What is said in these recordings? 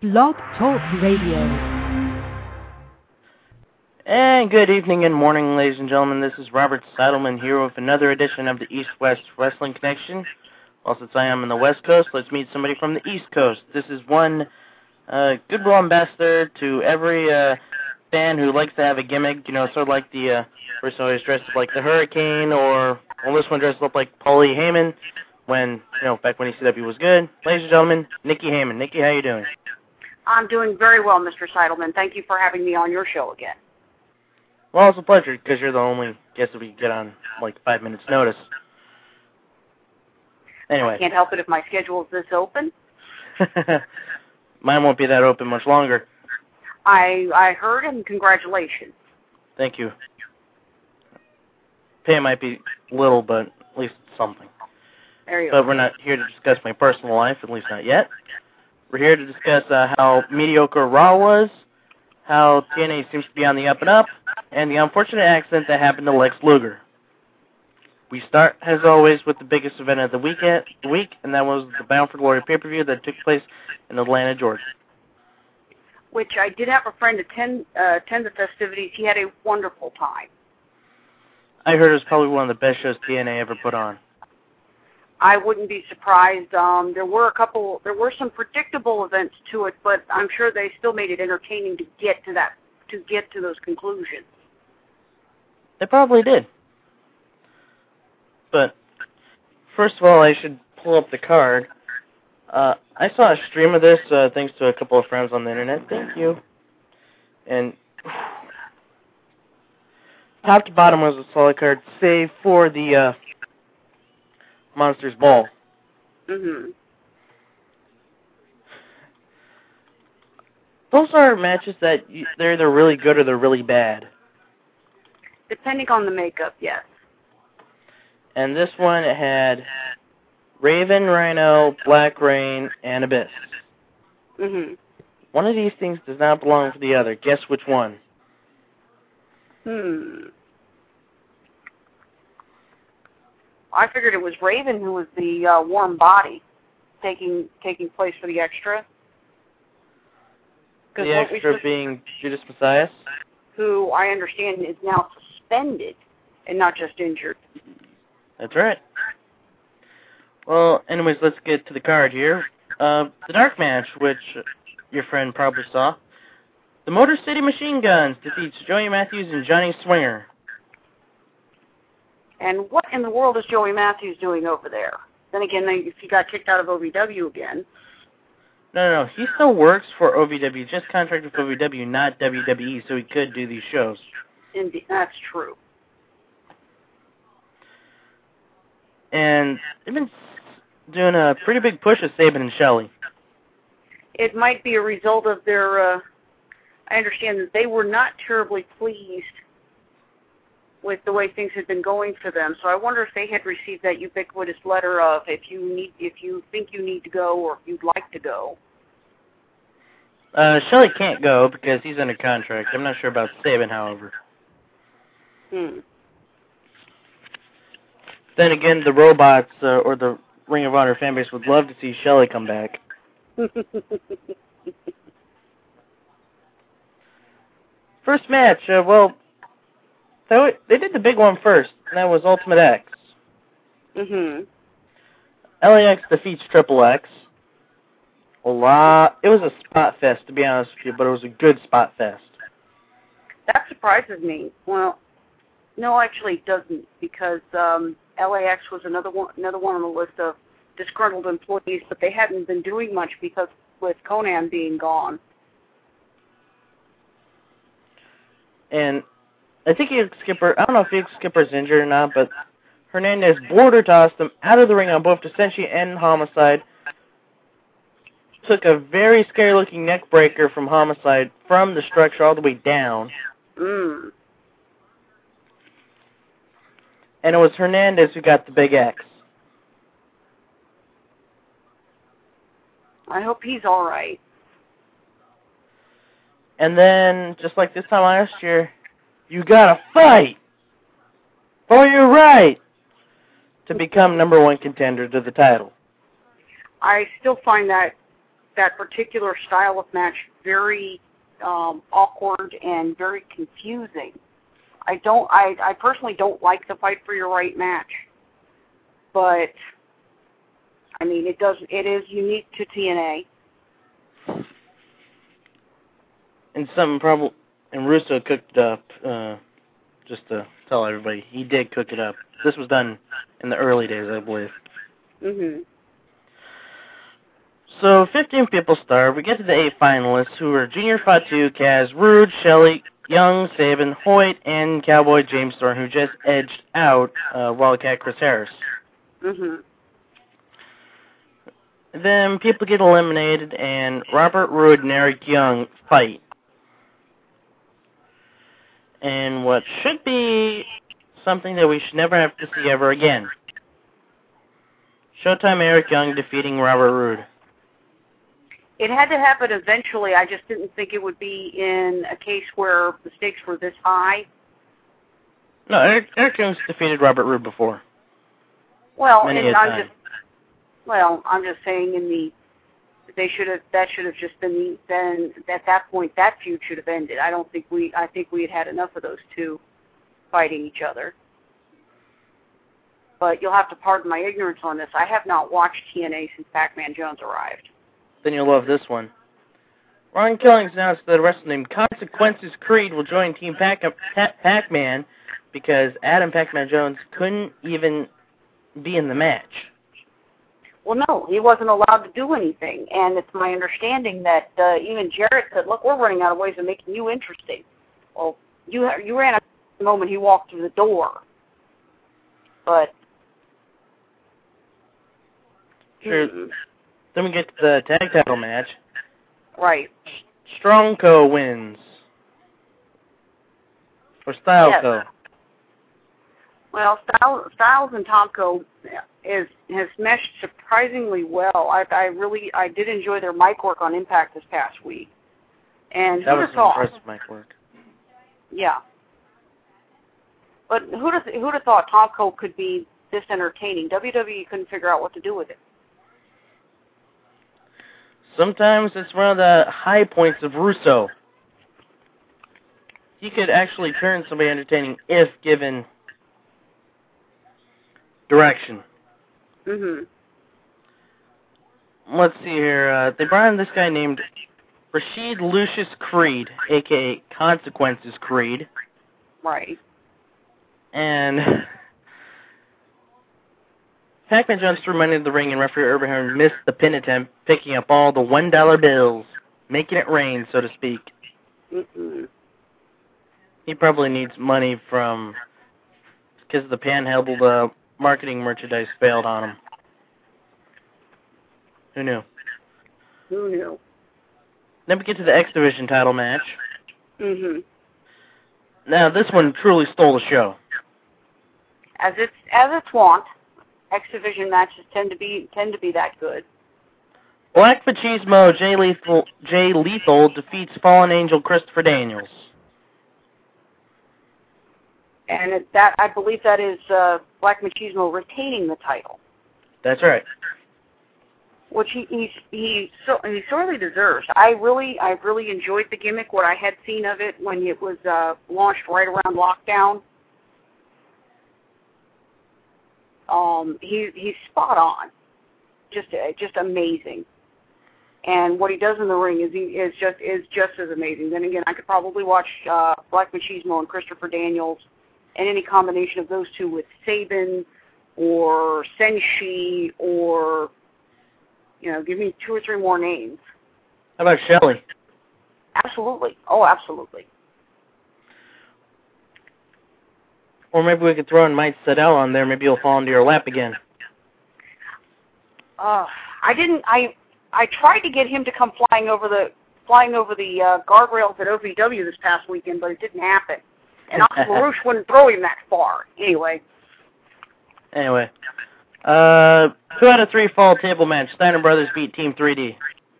Blog Talk Radio. And good evening and morning, ladies and gentlemen. This is Robert Seidelman here with another edition of the East-West Wrestling Connection. Well, since I am on the West Coast, let's meet somebody from the East Coast. This is one goodwill ambassador to every fan who likes to have a gimmick, you know, sort of like the person always dressed up like the Hurricane, or well, this one dressed up like Paulie Heyman when, you know, back when ECW was good. Ladies and gentlemen, Nikki Heyman. Nikki, how you doing? I'm doing very well, Mr. Seidelman. Thank you for having me on your show again. Well, it's a pleasure, because you're the only guest that we can get on, like, 5 minutes' notice. Anyway. I can't help it if my schedule is this open. Mine won't be that open much longer. I heard, and congratulations. Thank you. Pay might be little, but at least something. There you go. But go. we're not here to discuss my personal life, at least not yet. We're here to discuss how mediocre Raw was, how TNA seems to be on the up and up, and the unfortunate accident that happened to Lex Luger. We start, as always, with the biggest event of the week, and that was the Bound for Glory pay-per-view that took place in Atlanta, Georgia. Which I did have a friend attend the festivities. He had a wonderful time. I heard it was probably one of the best shows TNA ever put on. I wouldn't be surprised. There were some predictable events to it, but I'm sure they still made it entertaining to get to those conclusions. They probably did. But first of all, I should pull up the card. I saw a stream of this thanks to a couple of friends on the internet. Thank you. And top to bottom was a solid card, save for the Monsters Ball. Mm-hmm. Those are matches that they're either really good or they're really bad. Depending on the makeup, yes. And this one, it had Raven, Rhino, Black Rain, and Abyss. Mm-hmm. One of these things does not belong to the other. Guess which one? I figured it was Raven who was the warm body taking place for the extra. The extra being Judas Messias? Who I understand is now suspended and not just injured. That's right. Well, anyways, let's get to the card here. The dark match, which your friend probably saw. The Motor City Machine Guns defeats Joey Matthews and Johnny Swinger. And what in the world is Joey Matthews doing over there? Then again, if he got kicked out of OVW again. No. He still works for OVW, just contracted with OVW, not WWE, so he could do these shows. Indeed, that's true. And they've been doing a pretty big push with Sabin and Shelley. It might be a result of their... I understand that they were not terribly pleased with the way things had been going for them. So I wonder if they had received that ubiquitous letter of if you think you need to go or if you'd like to go. Shelley can't go because he's under contract. I'm not sure about Sabin, however. Then again, the Robots or the Ring of Honor fanbase would love to see Shelley come back. First match, they did the big one first, and that was Ultimate X. Mm-hmm. LAX defeats Triple X. It was a spot fest, to be honest with you, but it was a good spot fest. That surprises me. Well, no, actually it doesn't, because LAX was another one on the list of disgruntled employees, but they hadn't been doing much because with Conan being gone. And I think Skipper, I don't know if Felix Skipper's injured or not, but Hernandez border tossed him out of the ring on both Dissension and Homicide. Took a very scary looking neck breaker from Homicide from the structure all the way down. And it was Hernandez who got the big X. I hope he's all right. And then, just like this time last year, you gotta fight for your right to become #1 contender to the title. I still find that that particular style of match very awkward and very confusing. I personally don't like the Fight for Your Right match, but I mean it is unique to TNA. And Russo cooked it up. Just to tell everybody, he did cook it up. This was done in the early days, I believe. Mhm. So 15 people start. We get to the 8 finalists, who are Junior Fatu, Kaz, Rude, Shelley, Young, Sabin, Hoyt, and Cowboy James Storm, who just edged out Wildcat Chris Harris. Mhm. Then people get eliminated, and Robert Roode and Eric Young fight. And what should be something that we should never have to see ever again. Showtime Eric Young defeating Robert Roode. It had to happen eventually. I just didn't think it would be in a case where the stakes were this high. No, Eric Young's defeated Robert Roode before. Well, I'm just saying that should have just been then at that point that feud should have ended. I think we had enough of those two fighting each other. But you'll have to pardon my ignorance on this. I have not watched TNA since Pac-Man Jones arrived. Then you'll love this one. Ron Killings announced that a wrestler named Consequences Creed will join Team Pac-Man because Adam Pac-Man Jones couldn't even be in the match. Well, no, he wasn't allowed to do anything, and it's my understanding that even Jarrett said, look, we're running out of ways of making you interesting. Well, you ran out the moment he walked through the door. But... Sure. Then we get to the tag title match. Right. Strong Co. wins. Or Style yes. Co. Well, Styles and Tomko has meshed surprisingly well. I did enjoy their mic work on Impact this past week. And that was impressive mic work. Yeah. But who'd have thought Tomko could be this entertaining? WWE couldn't figure out what to do with it. Sometimes it's one of the high points of Russo. He could actually turn somebody entertaining if given direction. Mhm. Let's see here. They brought in this guy named Rashid Lucius Creed, a.k.a. Consequences Creed. Right. And Pac-Man Jones threw money in the ring, and referee Urban Heron missed the pin attempt, picking up all the $1 bills, making it rain, so to speak. Mm-mm. He probably needs money from... because the Panhandle marketing merchandise failed on him. Who knew? Who knew? Then we get to the X Division title match. Mhm. Now, this one truly stole the show. As it's wont, X Division matches tend to be that good. Black Machismo Jay Lethal defeats Fallen Angel Christopher Daniels. And I believe that is Black Machismo retaining the title. That's right. Which he sorely deserves. I really enjoyed the gimmick. What I had seen of it when it was launched right around lockdown. He's spot on. Just amazing. And what he does in the ring is just as amazing. Then again, I could probably watch Black Machismo and Christopher Daniels, and any combination of those two with Sabin or Senshi or, give me 2 or 3 more names. How about Shelley? Absolutely. Oh, absolutely. Or maybe we could throw in Mike Sydal on there. Maybe he'll fall into your lap again. I tried to get him to come flying over the guardrails at OVW this past weekend, but it didn't happen. And LaRouche wouldn't throw him that far. Anyway. 2 out of 3 fall table match. Steiner Brothers beat Team 3D.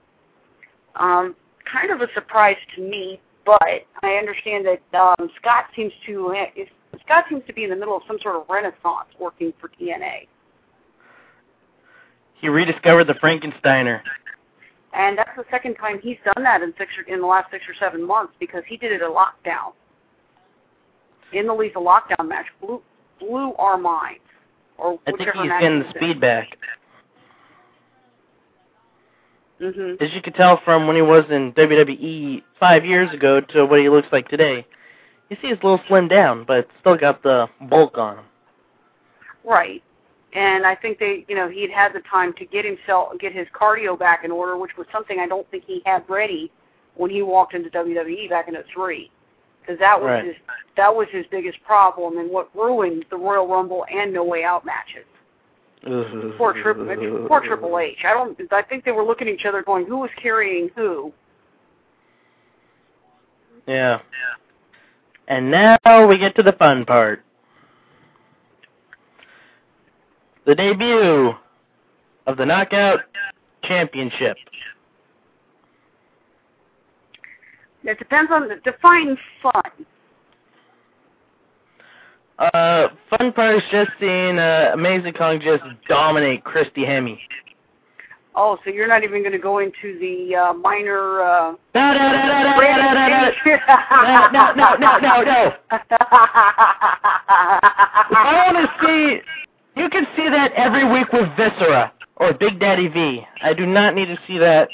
Kind of a surprise to me, but I understand that Scott seems to be in the middle of some sort of renaissance working for TNA. He rediscovered the Frankensteiner. And that's the second time he's done that in the last 6 or 7 months, because he did it a lockdown. In the Lethal Lockdown match, blew our minds. Or I think whichever he's match getting the speed back. Mm-hmm. As you could tell from when he was in WWE 5 years ago to what he looks like today. You see he's a little slimmed down, but still got the bulk on him. Right. And I think he'd had the time to get his cardio back in order, which was something I don't think he had ready when he walked into WWE back in '03, because that was his biggest problem and what ruined the Royal Rumble and No Way Out matches. Poor Triple H. I think they were looking at each other, going, "Who was carrying who?" Yeah. And now we get to the fun part. The debut of the Knockout Championship. It depends on define fun. Fun part is just seeing Amazing Kong just dominate Christy Hemme. Oh, so you're not even going to go into the minor... No. I want to see... You can see that every week with Viscera or Big Daddy V. I do not need to see that.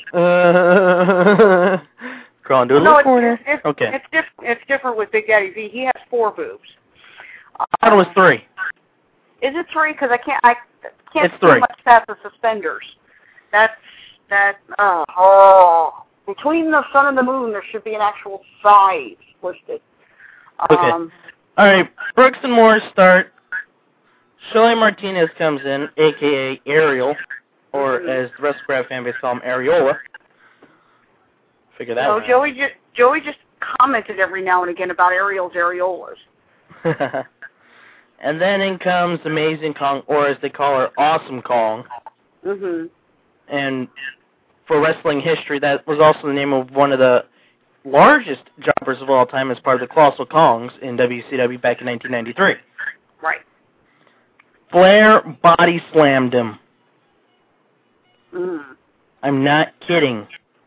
Crawl into a little corner. Okay. It's different with Big Daddy V. He has 4 boobs. I thought it was 3. Is it 3? Because I can't it's see 3. much past the suspenders. Between the sun and the moon, there should be an actual size listed. Okay. All right. Brooks and Morris start. Shelly Martinez comes in, a.k.a. Ariel, or as the rest of the Crab fan base call him, Areola. Figure that one out. Joey just commented every now and again about Ariel's areolas. And then in comes Amazing Kong, or as they call her, Awesome Kong. Mm-hmm. And for wrestling history, that was also the name of one of the largest jobbers of all time as part of the Colossal Kongs in WCW back in 1993. Right. Flair body slammed him. Mm. I'm not kidding.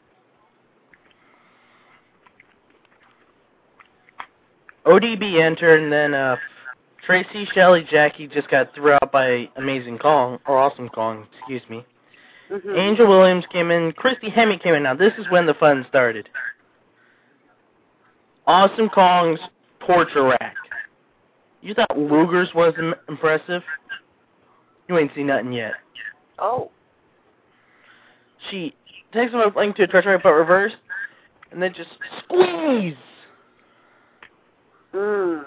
ODB entered, and then Tracy, Shelly, Jackie just got thrown out by Amazing Kong, or Awesome Kong, excuse me. Mm-hmm. Angel Williams came in. Christy Hemme came in. Now, this is when the fun started. Awesome Kong's torture rack. You thought Luger's wasn't impressive? You ain't seen nothing yet. Oh. She takes him up to a torture rack, but reverse, and then just squeeze. Mm.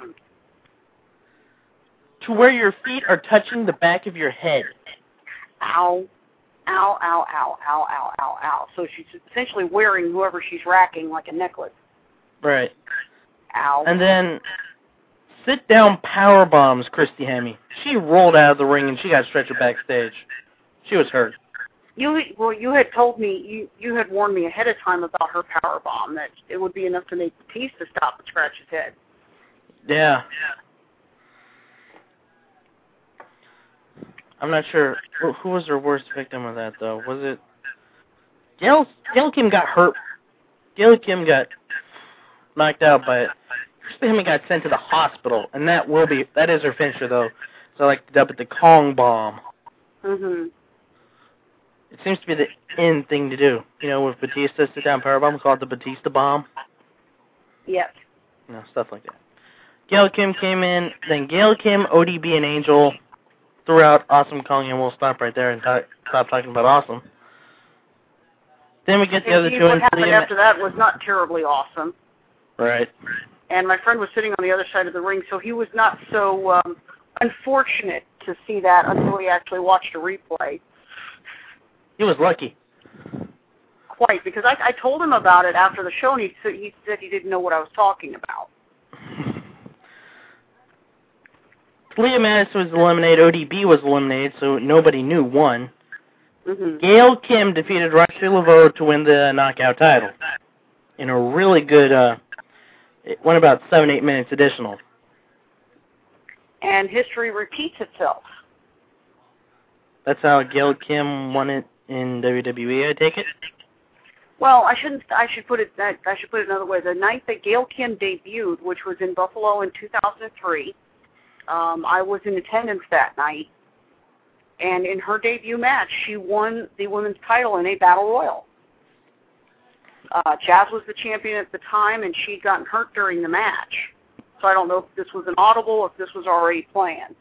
To where your feet are touching the back of your head. Ow. Ow, ow, ow, ow, ow, ow, ow. So she's essentially wearing whoever she's racking like a necklace. Right. Ow. And then sit-down power bombs Christy Hemme. She rolled out of the ring and she got stretchered backstage. She was hurt. You had told me, you had warned me ahead of time about her power bomb, that it would be enough to make Batista stop and scratch his head. Yeah. I'm not sure who was her worst victim of that, though. Was it Gail Kim got hurt. Gail Kim got knocked out, but Christy Hemme got sent to the hospital, and that is her finisher, though. So I like to dub it the Kong Bomb. Mm-hmm. It seems to be the in thing to do. You know, with Batista sit-down powerbomb, called the Batista Bomb. Yes. You know, stuff like that. Gail Kim came in, then Gail Kim, ODB, and Angel threw out Awesome Kong, and we'll stop right there and stop talking about Awesome. Then we get the other two. What happened after that was not terribly awesome. Right. And my friend was sitting on the other side of the ring, so he was not so unfortunate to see that until he actually watched a replay. He was lucky. Quite, because I told him about it after the show, and he said he didn't know what I was talking about. Leah Madison was eliminated, ODB was eliminated, so nobody knew won. Mm-hmm. Gail Kim defeated Roxy Laveau to win the knockout title. In a really good, it went about 7-8 minutes additional. And history repeats itself. That's how Gail Kim won it in WWE, I take it? Well, I should put it another way. The night that Gail Kim debuted, which was in Buffalo in 2003, I was in attendance that night, and in her debut match, she won the women's title in a battle royal. Jazz was the champion at the time, and she'd gotten hurt during the match. So I don't know if this was an audible or if this was already planned.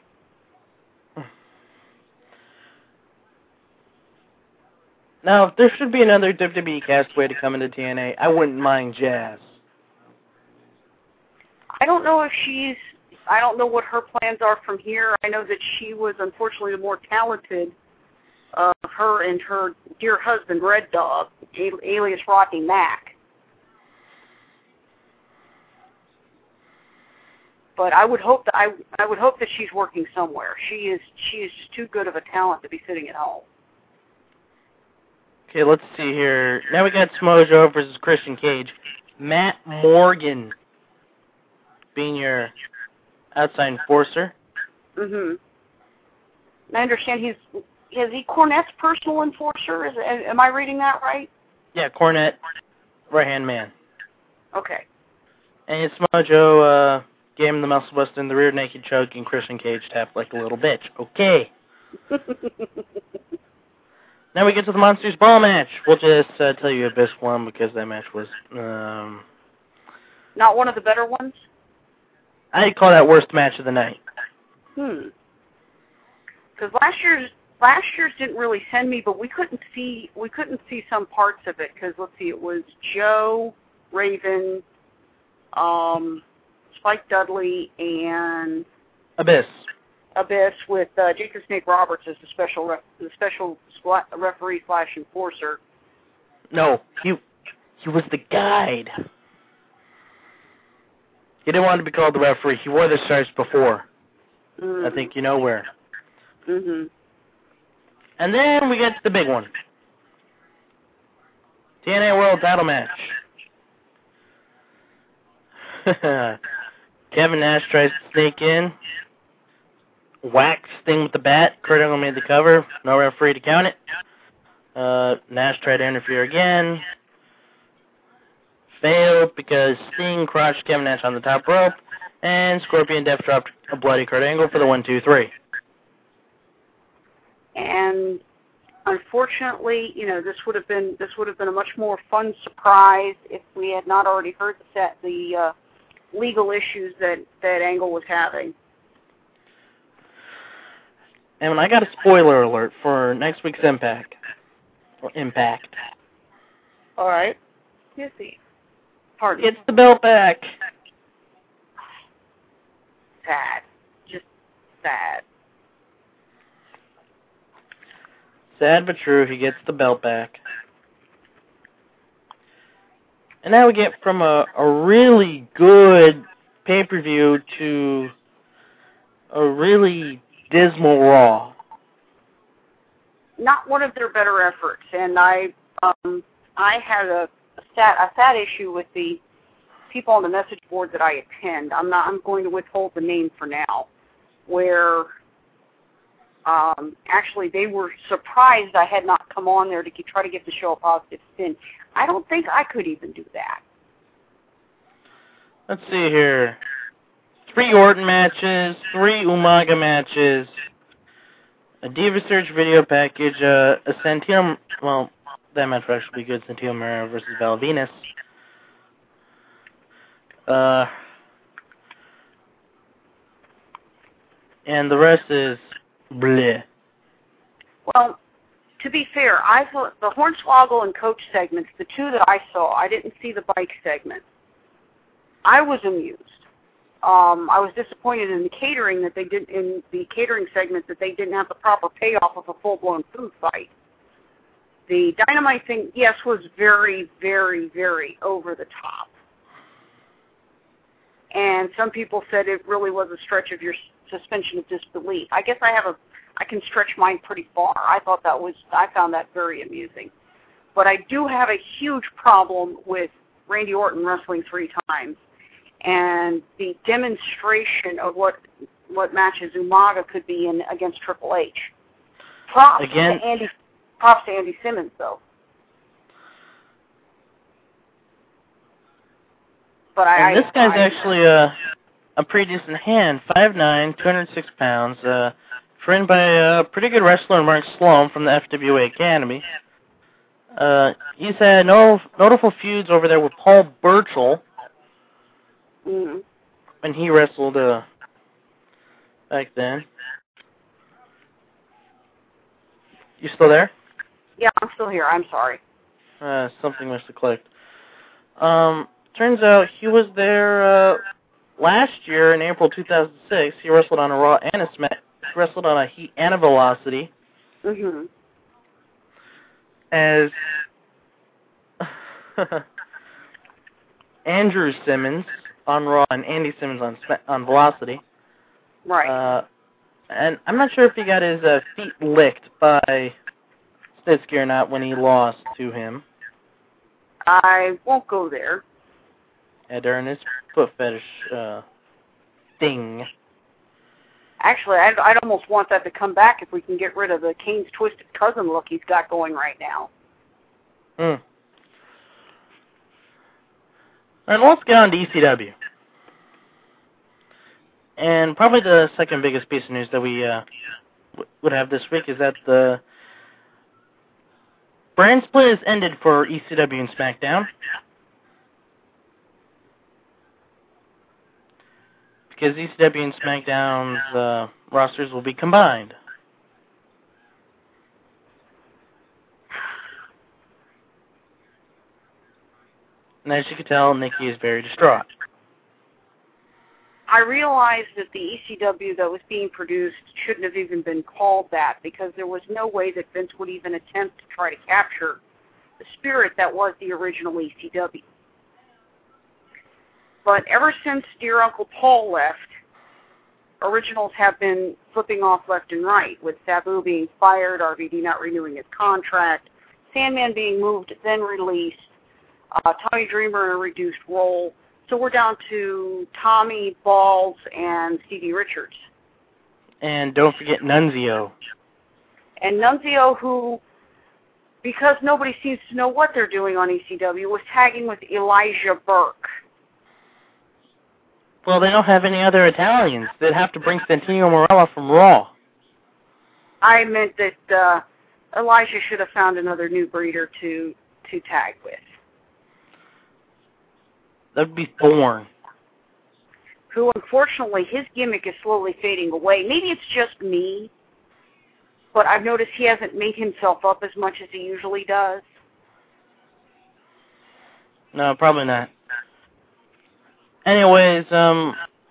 Now, if there should be another WWE castaway to come into TNA, I wouldn't mind Jazz. I don't know what her plans are from here. I know that she was unfortunately the more talented of her and her dear husband, Red Dog, alias Rodney Mack. But I would hope that she's working somewhere. She is just too good of a talent to be sitting at home. Okay, let's see here. Now we got Samoa Joe versus Christian Cage. Matt Morgan being your outside enforcer. Mm-hmm. I understand is he Cornette's personal enforcer? Am I reading that right? Yeah, Cornette, right-hand man. Okay. And Samoa Joe gave him the muscle bust in the rear naked choke, and Christian Cage tapped like a little bitch. Okay. Now we get to the Monsters Ball match. We'll just tell you Abyss won because that match was... Not one of the better ones? I'd call that worst match of the night. Because last year's didn't really send me, but we couldn't see some parts of it. Because let's see, it was Joe, Raven, Spike Dudley, and Abyss with Jake the Snake Roberts as the special referee / enforcer. No, he was the guide. He didn't want to be called the referee. He wore the stripes before. I think you know where. Mm-hmm. And then we get to the big one. TNA World Title match. Kevin Nash tries to sneak in. Whacks Sting with the bat. Kurt Angle made the cover. No referee to count it. Nash tried to interfere again. Failed because Sting crushed Kevin Nash on the top rope. And Scorpion Death dropped a bloody Kurt Angle for the 1-2-3. And unfortunately, this would have been a much more fun surprise if we had not already heard the legal issues that Angle was having. And I got a spoiler alert for next week's Impact. All right. Yes, pardon. Gets the belt back. Sad. Just sad. Sad but true, he gets the belt back. And now we get from a really good pay-per-view to a really dismal Raw. Not one of their better efforts, and I had a sad issue with the people on the message board that I attend. I'm going to withhold the name for now, where actually they were surprised I had not come on there to try to give the show a positive spin. I don't think I could even do that. Let's see here. 3 Orton matches, 3 Umaga matches, a Diva Search video package, a Santino, well, that match would actually be good, Santino Marella versus Val Venus. And the rest is bleh. Well, to be fair, I thought the Hornswoggle and Coach segments, the 2 that I saw, I didn't see the bike segment. I was amused. I was disappointed in the catering segment that they didn't have the proper payoff of a full-blown food fight. The Dynamite thing, yes, was very, very, very over the top. And some people said it really was a stretch of your suspension of disbelief. I guess I can stretch mine pretty far. I found that very amusing. But I do have a huge problem with Randy Orton wrestling 3 times. And the demonstration of what matches Umaga could be in against Triple H. Props to Andy Simmons, though. But and this guy's actually a pretty decent hand, 5'9", 206 pounds, trained by a pretty good wrestler, Mark Sloan, from the FWA Academy. He's had notable feuds over there with Paul Burchill, when he wrestled back then. You still there? Yeah, I'm still here. I'm sorry. Something must have clicked. Turns out he was there last year in April 2006. He wrestled on a Raw and a Smack. He wrestled on a Heat and a Velocity. As Andrew Simmons on Raw and Andy Simmons on Velocity. Right. And I'm not sure if he got his feet licked by Snitsky or not when he lost to him. I won't go there. Yeah, during his foot fetish thing. Actually, I'd almost want that to come back if we can get rid of the Kane's Twisted Cousin look he's got going right now. All right, let's get on to ECW. And probably the second biggest piece of news that we would have this week is that the brand split has ended for ECW and SmackDown. Because ECW and SmackDown's rosters will be combined. And as you can tell, Nikki is very distraught. I realized that the ECW that was being produced shouldn't have even been called that, because there was no way that Vince would even attempt to try to capture the spirit that was the original ECW. But ever since Dear Uncle Paul left, originals have been flipping off left and right, with Sabu being fired, RVD not renewing his contract, Sandman being moved, then released, Tommy Dreamer in a reduced role. So we're down to Tommy, Balls, and Stevie Richards. And don't forget Nunzio. And Nunzio, who, because nobody seems to know what they're doing on ECW, was tagging with Elijah Burke. Well, they don't have any other Italians. They'd have to bring Santino Marella from Raw. I meant that Elijah should have found another new breeder to tag with. That would be Thorne. Who, unfortunately, his gimmick is slowly fading away. Maybe it's just me, but I've noticed he hasn't made himself up as much as he usually does. No, probably not. Anyways, the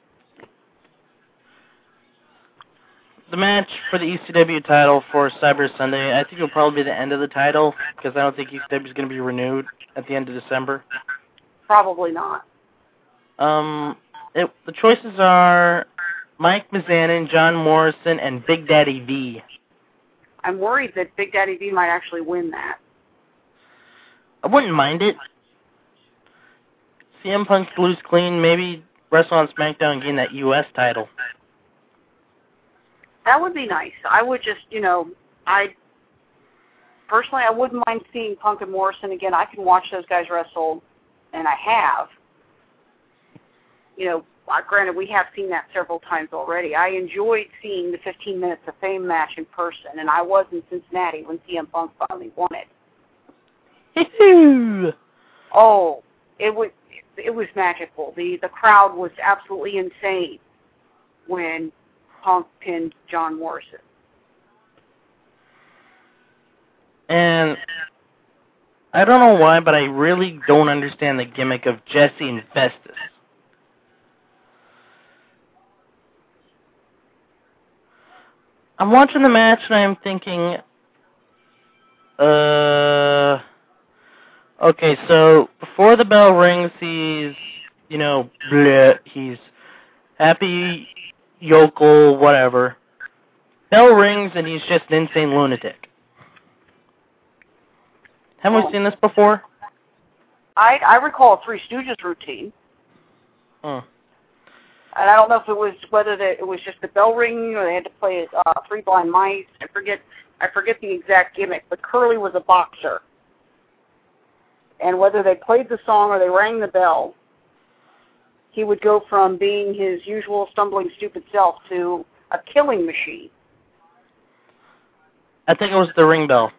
match for the ECW title for Cyber Sunday, I think it'll probably be the end of the title, because I don't think ECW is going to be renewed at the end of December. Probably not. The choices are Mike Mizanin, John Morrison, and Big Daddy V. I'm worried that Big Daddy V might actually win that. I wouldn't mind it. CM Punk lose clean, maybe wrestle on SmackDown and gain that U.S. title. That would be nice. I would just, personally, I wouldn't mind seeing Punk and Morrison again. I can watch those guys wrestle, and I have. Granted, we have seen that several times already. I enjoyed seeing the 15 Minutes of Fame match in person, and I was in Cincinnati when CM Punk finally won it. Oh, it was magical. The crowd was absolutely insane when Punk pinned John Morrison. And I don't know why, but I really don't understand the gimmick of Jesse and Festus. I'm watching the match and I'm thinking, okay, so before the bell rings, he's, bleh, he's happy, yokel, whatever. Bell rings and he's just an insane lunatic. Haven't we seen this before? I recall a Three Stooges routine. And I don't know if it was it was just the bell ringing or they had to play Three Blind Mice. I forget the exact gimmick, but Curly was a boxer. And whether they played the song or they rang the bell, he would go from being his usual stumbling, stupid self to a killing machine. I think it was the ring bell.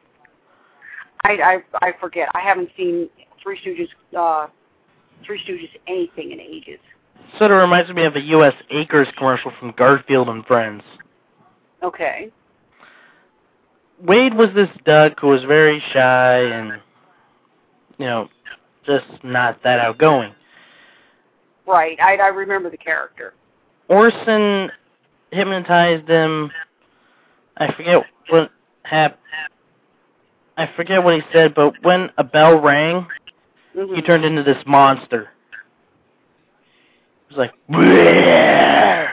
I forget. I haven't seen Three Stooges anything in ages. Sort of reminds me of a U.S. Acres commercial from Garfield and Friends. Okay. Wade was this duck who was very shy and, just not that outgoing. Right. I remember the character. Orson hypnotized him. I forget what happened. I forget what he said, but when a bell rang, he turned into this monster. It was like, bleh!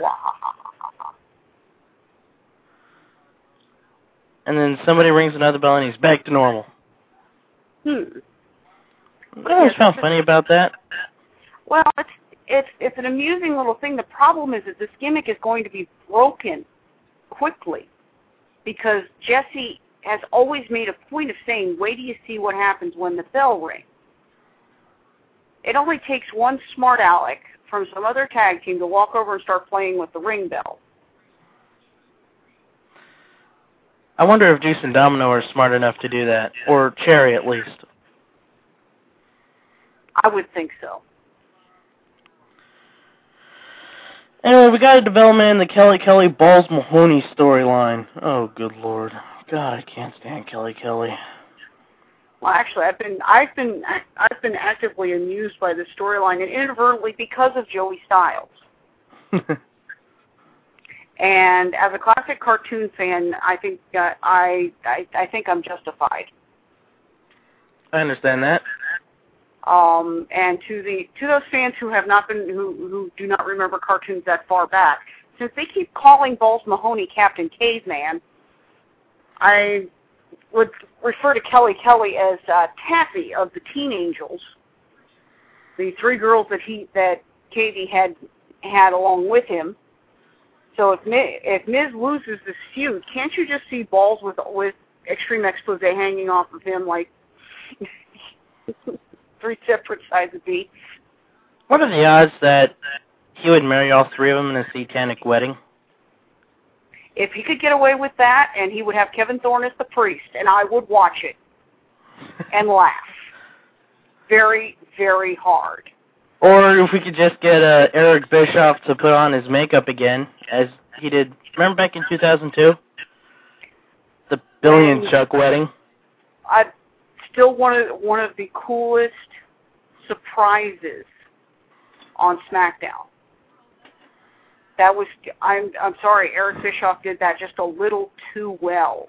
And then somebody rings another bell and he's back to normal. What I always found funny about that? Well, it's an amusing little thing. The problem is that this gimmick is going to be broken quickly because Jesse has always made a point of saying, wait till you see what happens when the bell rings. It only takes one smart aleck from some other tag team to walk over and start playing with the ring bell. I wonder if Deuce and Domino are smart enough to do that, or Cherry at least. I would think so. Anyway, we got a development in the Kelly Balls Mahoney storyline. Oh, good Lord. God, I can't stand Kelly. Well, actually, I've been actively amused by this storyline, and inadvertently because of Joey Styles. And as a classic cartoon fan, I think I think I'm justified. I understand that. And to those fans who have not been who do not remember cartoons that far back, since they keep calling Balls Mahoney Captain Caveman, I would refer to Kelly as Taffy of the Teen Angels, the three girls that Cavey had along with him. So if Miz loses this feud, can't you just see Balls with Extreme Expose hanging off of him like three separate sides of beats? What are the odds that he would marry all three of them in a satanic wedding? If he could get away with that, and he would have Kevin Thorne as the priest, and I would watch it and laugh very, very hard. Or if we could just get Eric Bischoff to put on his makeup again, as he did. Remember back in 2002? The Billion Chuck wedding? Still one of the coolest surprises on SmackDown. That was, I'm sorry, Eric Bischoff did that just a little too well.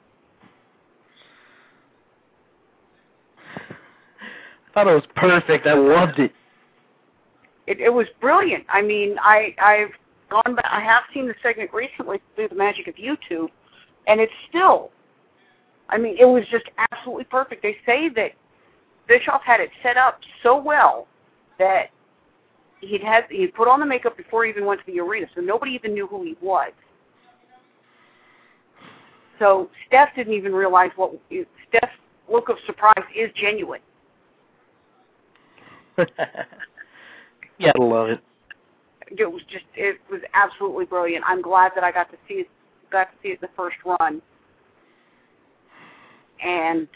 I thought it was perfect. I loved it. It was brilliant. I mean, I've gone back. I have seen the segment recently through the magic of YouTube, and it's still. I mean, it was just absolutely perfect. They say that Bischoff had it set up so well that he'd put on the makeup before he even went to the arena, so nobody even knew who he was. So Steph didn't even realize Steph's look of surprise is genuine. Yeah, I love it. It was absolutely brilliant. I'm glad that I got to see it in the first run. And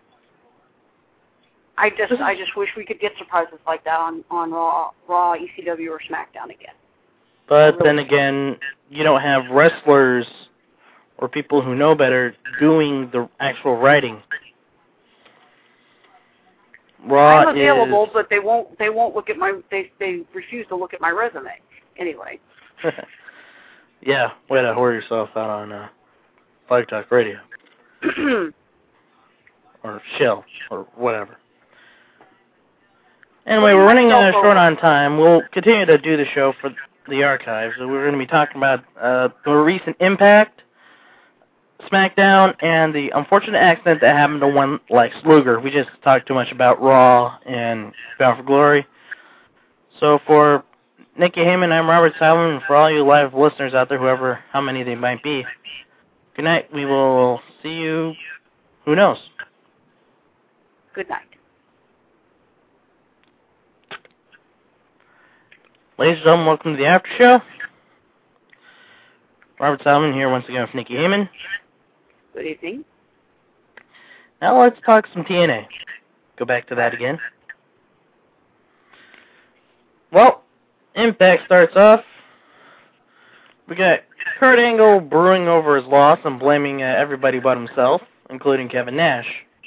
I just wish we could get surprises like that on Raw, ECW, or SmackDown again. But then again, you don't have wrestlers or people who know better doing the actual writing. I'm available, but they won't look at my. They refuse to look at my resume. Anyway. Yeah, way to whore yourself out on Flag Talk Radio. Or Shell, or whatever. Anyway, we're running short on time. We'll continue to do the show for the archives. So we're going to be talking about the recent Impact, SmackDown, and the unfortunate accident that happened to one Lex Luger. We just talked too much about Raw and Bound for Glory. So for Nikki Heyman, I'm Robert Simon, and for all you live listeners out there, how many they might be, good night. We will see you, who knows. Good night. Ladies and gentlemen, welcome to the After Show. Robert Salmon here once again with Nikki Heyman. Good evening. Now let's talk some TNA. Go back to that again. Well, Impact starts off. We got Kurt Angle brewing over his loss and blaming everybody but himself, including Kevin Nash.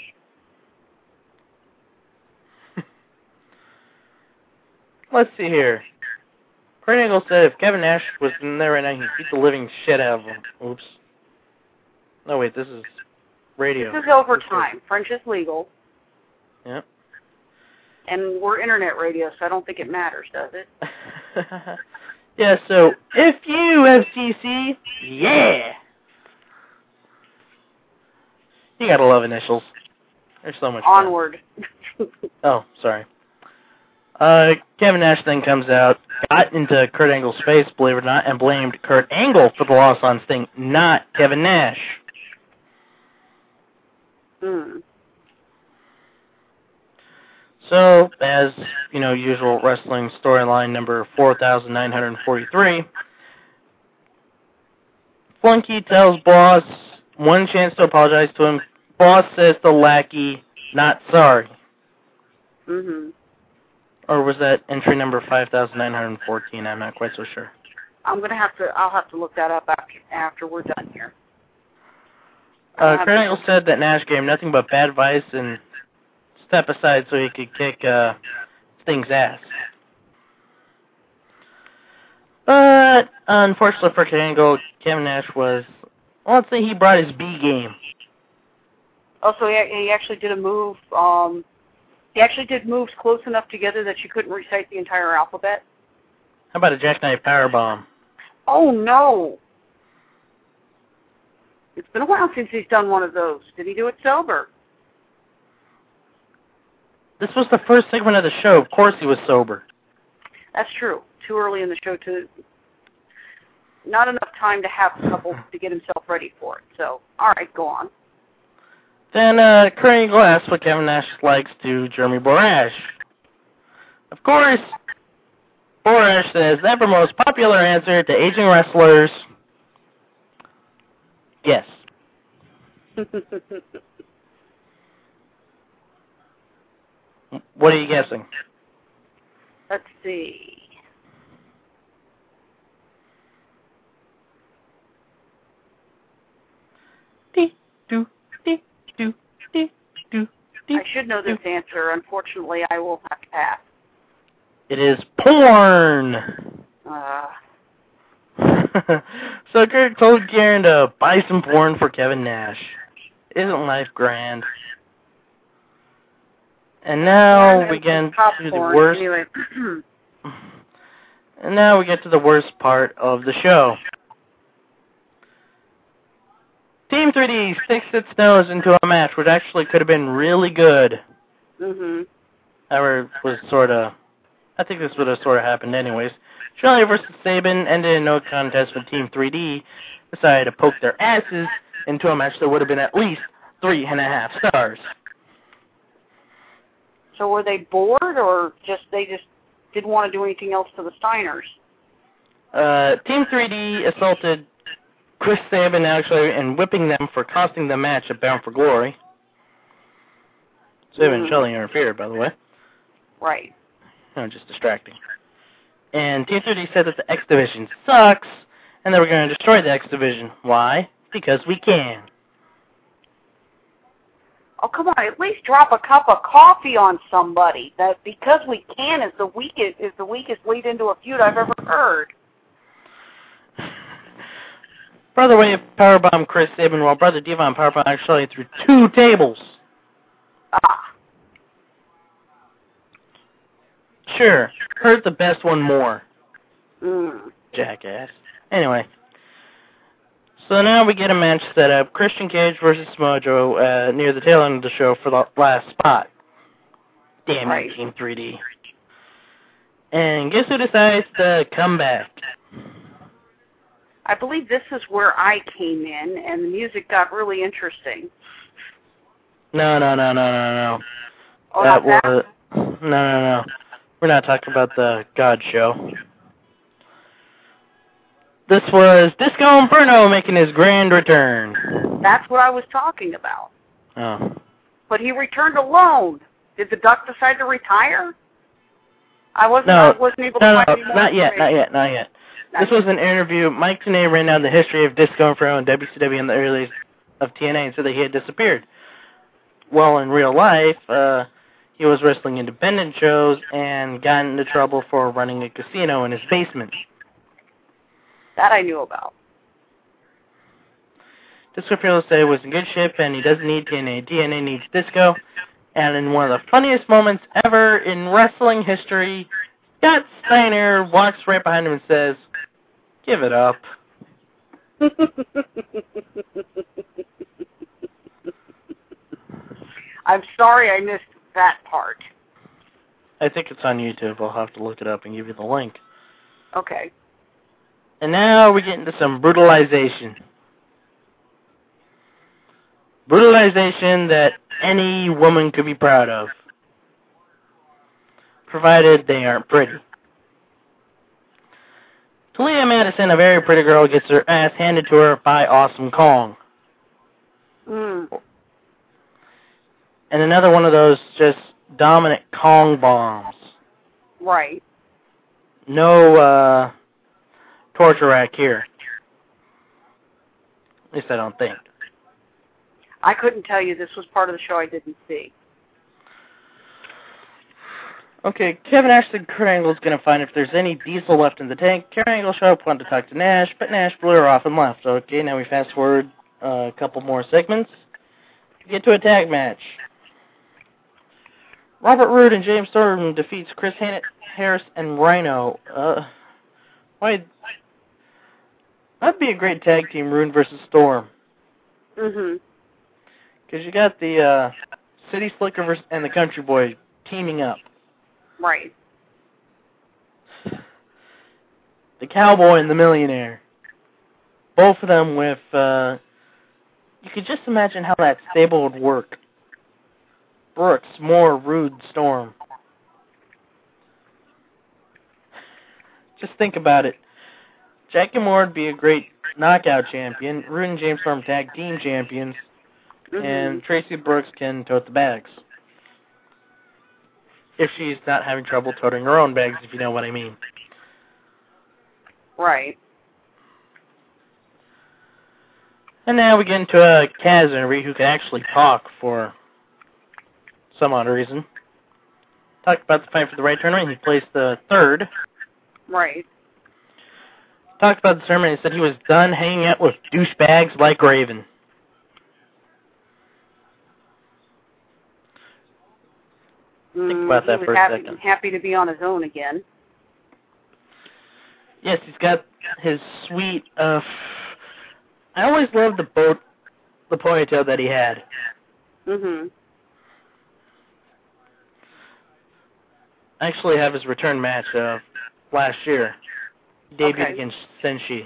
Let's see here. Kurt Angle said if Kevin Nash was in there right now, he'd beat the living shit out of him. Oops. No, wait, this is radio. This is overtime. French is legal. Yep. And we're internet radio, so I don't think it matters, does it? Yeah, so, if you FCC, yeah! You gotta love initials. They're so much fun. Onward. Oh, sorry. Kevin Nash then comes out, got into Kurt Angle's face, believe it or not, and blamed Kurt Angle for the loss on Sting, not Kevin Nash. So, as, usual wrestling storyline number 4,943, Flunky tells Boss one chance to apologize to him. Boss says to Lackey, not sorry. Or was that entry number 5,914? I'm not quite so sure. I'll have to look that up after we're done here. Kurt Angle said that Nash gave him nothing but bad advice and step aside so he could kick Sting's ass. But, unfortunately for Kurt Angle, Kevin Nash was, let's say he brought his B game. Oh, so he actually did a move, he actually did moves close enough together that you couldn't recite the entire alphabet? How about a jackknife powerbomb? Oh, no! It's been a while since he's done one of those. Did he do it sober? This was the first segment of the show. Of course he was sober. That's true. Too early in the show to... Not enough time to have a couple to get himself ready for it. So, alright, go on. Then, Kurt Angle asks what Kevin Nash likes to Jeremy Borash. Of course, Borash says, never most popular answer to aging wrestlers. Yes. What are you guessing? Let's see. I should know this answer. Unfortunately, I will have to pass. It is porn. So Kurt told Karen to buy some porn for Kevin Nash. Isn't life grand? And now we get to the worst. Anyway. And now we get to the worst part of the show. Team 3D sticks its nose into a match which actually could have been really good. However, it was I think this would have sort of happened anyways. Shirley versus Sabin ended in no contest when Team 3D decided to poke their asses into a match that would have been at least 3.5 stars. So were they bored, or they just didn't want to do anything else to the Steiners? Team 3D assaulted Chris Sabin actually and whipping them for costing the match at Bound for Glory. Sabin and Shelley interfered, by the way. Right. No, just distracting. And Team 3D said that the X Division sucks, and they were going to destroy the X Division. Why? Because we can. Oh, come on, at least drop a cup of coffee on somebody. That because we can is the weakest lead into a feud I've ever heard. Brother Wave powerbomb Chris Sabin while Brother Devon powerbomb actually through 2 tables. Sure, hurt the best one more. Jackass. Anyway. So now we get a match set up. Christian Cage versus Mojo near the tail end of the show for the last spot. Damn it, Team 3D. And guess who decides to come back? I believe this is where I came in, and the music got really interesting. No. Oh, That was... No. We're not talking about the God show. This was Disco Inferno making his grand return. That's what I was talking about. Oh. But he returned alone. Did the Duck decide to retire? I wasn't able to find any more not information. yet. This was an interview. Mike Tenay ran down the history of Disco Inferno and WCW in the early of TNA and said that he had disappeared. Well, in real life, he was wrestling independent shows and got into trouble for running a casino in his basement. That I knew about. Disco Inferno said it was in good shape and he doesn't need TNA. TNA needs Disco. And in one of the funniest moments ever in wrestling history, Scott Steiner walks right behind him and says, "Give it up." I'm sorry I missed that part. I think it's on YouTube. I'll have to look it up and give you the link. Okay. And now we get into some brutalization. Brutalization that any woman could be proud of, provided they aren't pretty. Talia Madison, a very pretty girl, gets her ass handed to her by Awesome Kong. Mm. And another one of those just dominant Kong bombs. Right. No torture rack here. At least I don't think. I couldn't tell you. This was part of the show I didn't see. Okay, Kevin Nash said Kurt Angle's going to find if there's any diesel left in the tank. Kurt Angle showed up, wanted to talk to Nash, but Nash blew her off and left. Okay, now we fast forward a couple more segments. Get to a tag match. Robert Roode and James Storm defeats Chris Harris and Rhino. Why? That'd be a great tag team, Roode versus Storm. Mm-hmm. Because you got the City Slicker and the Country Boy teaming up. Right. The Cowboy and the Millionaire. Both of them with, you could just imagine how that stable would work. Brooks, Moore, Roode, Storm. Just think about it. Jackie Moore would be a great knockout champion. Roode and James Storm tag team champions. Mm-hmm. And Tracy Brooks can tote the bags. If she's not having trouble toting her own bags, if you know what I mean. Right. And now we get into a Kaz interview who can actually talk for some odd reason. Talked about the fight for the right tournament. He placed the third. Right. Talked about the tournament and said he was done hanging out with douchebags like Raven. Think about that for a second. Happy to be on his own again. Yes, he's got his sweet, I always loved the ponytail that he had. Mm-hmm. I actually have his return match last year. He debuted against Senshi.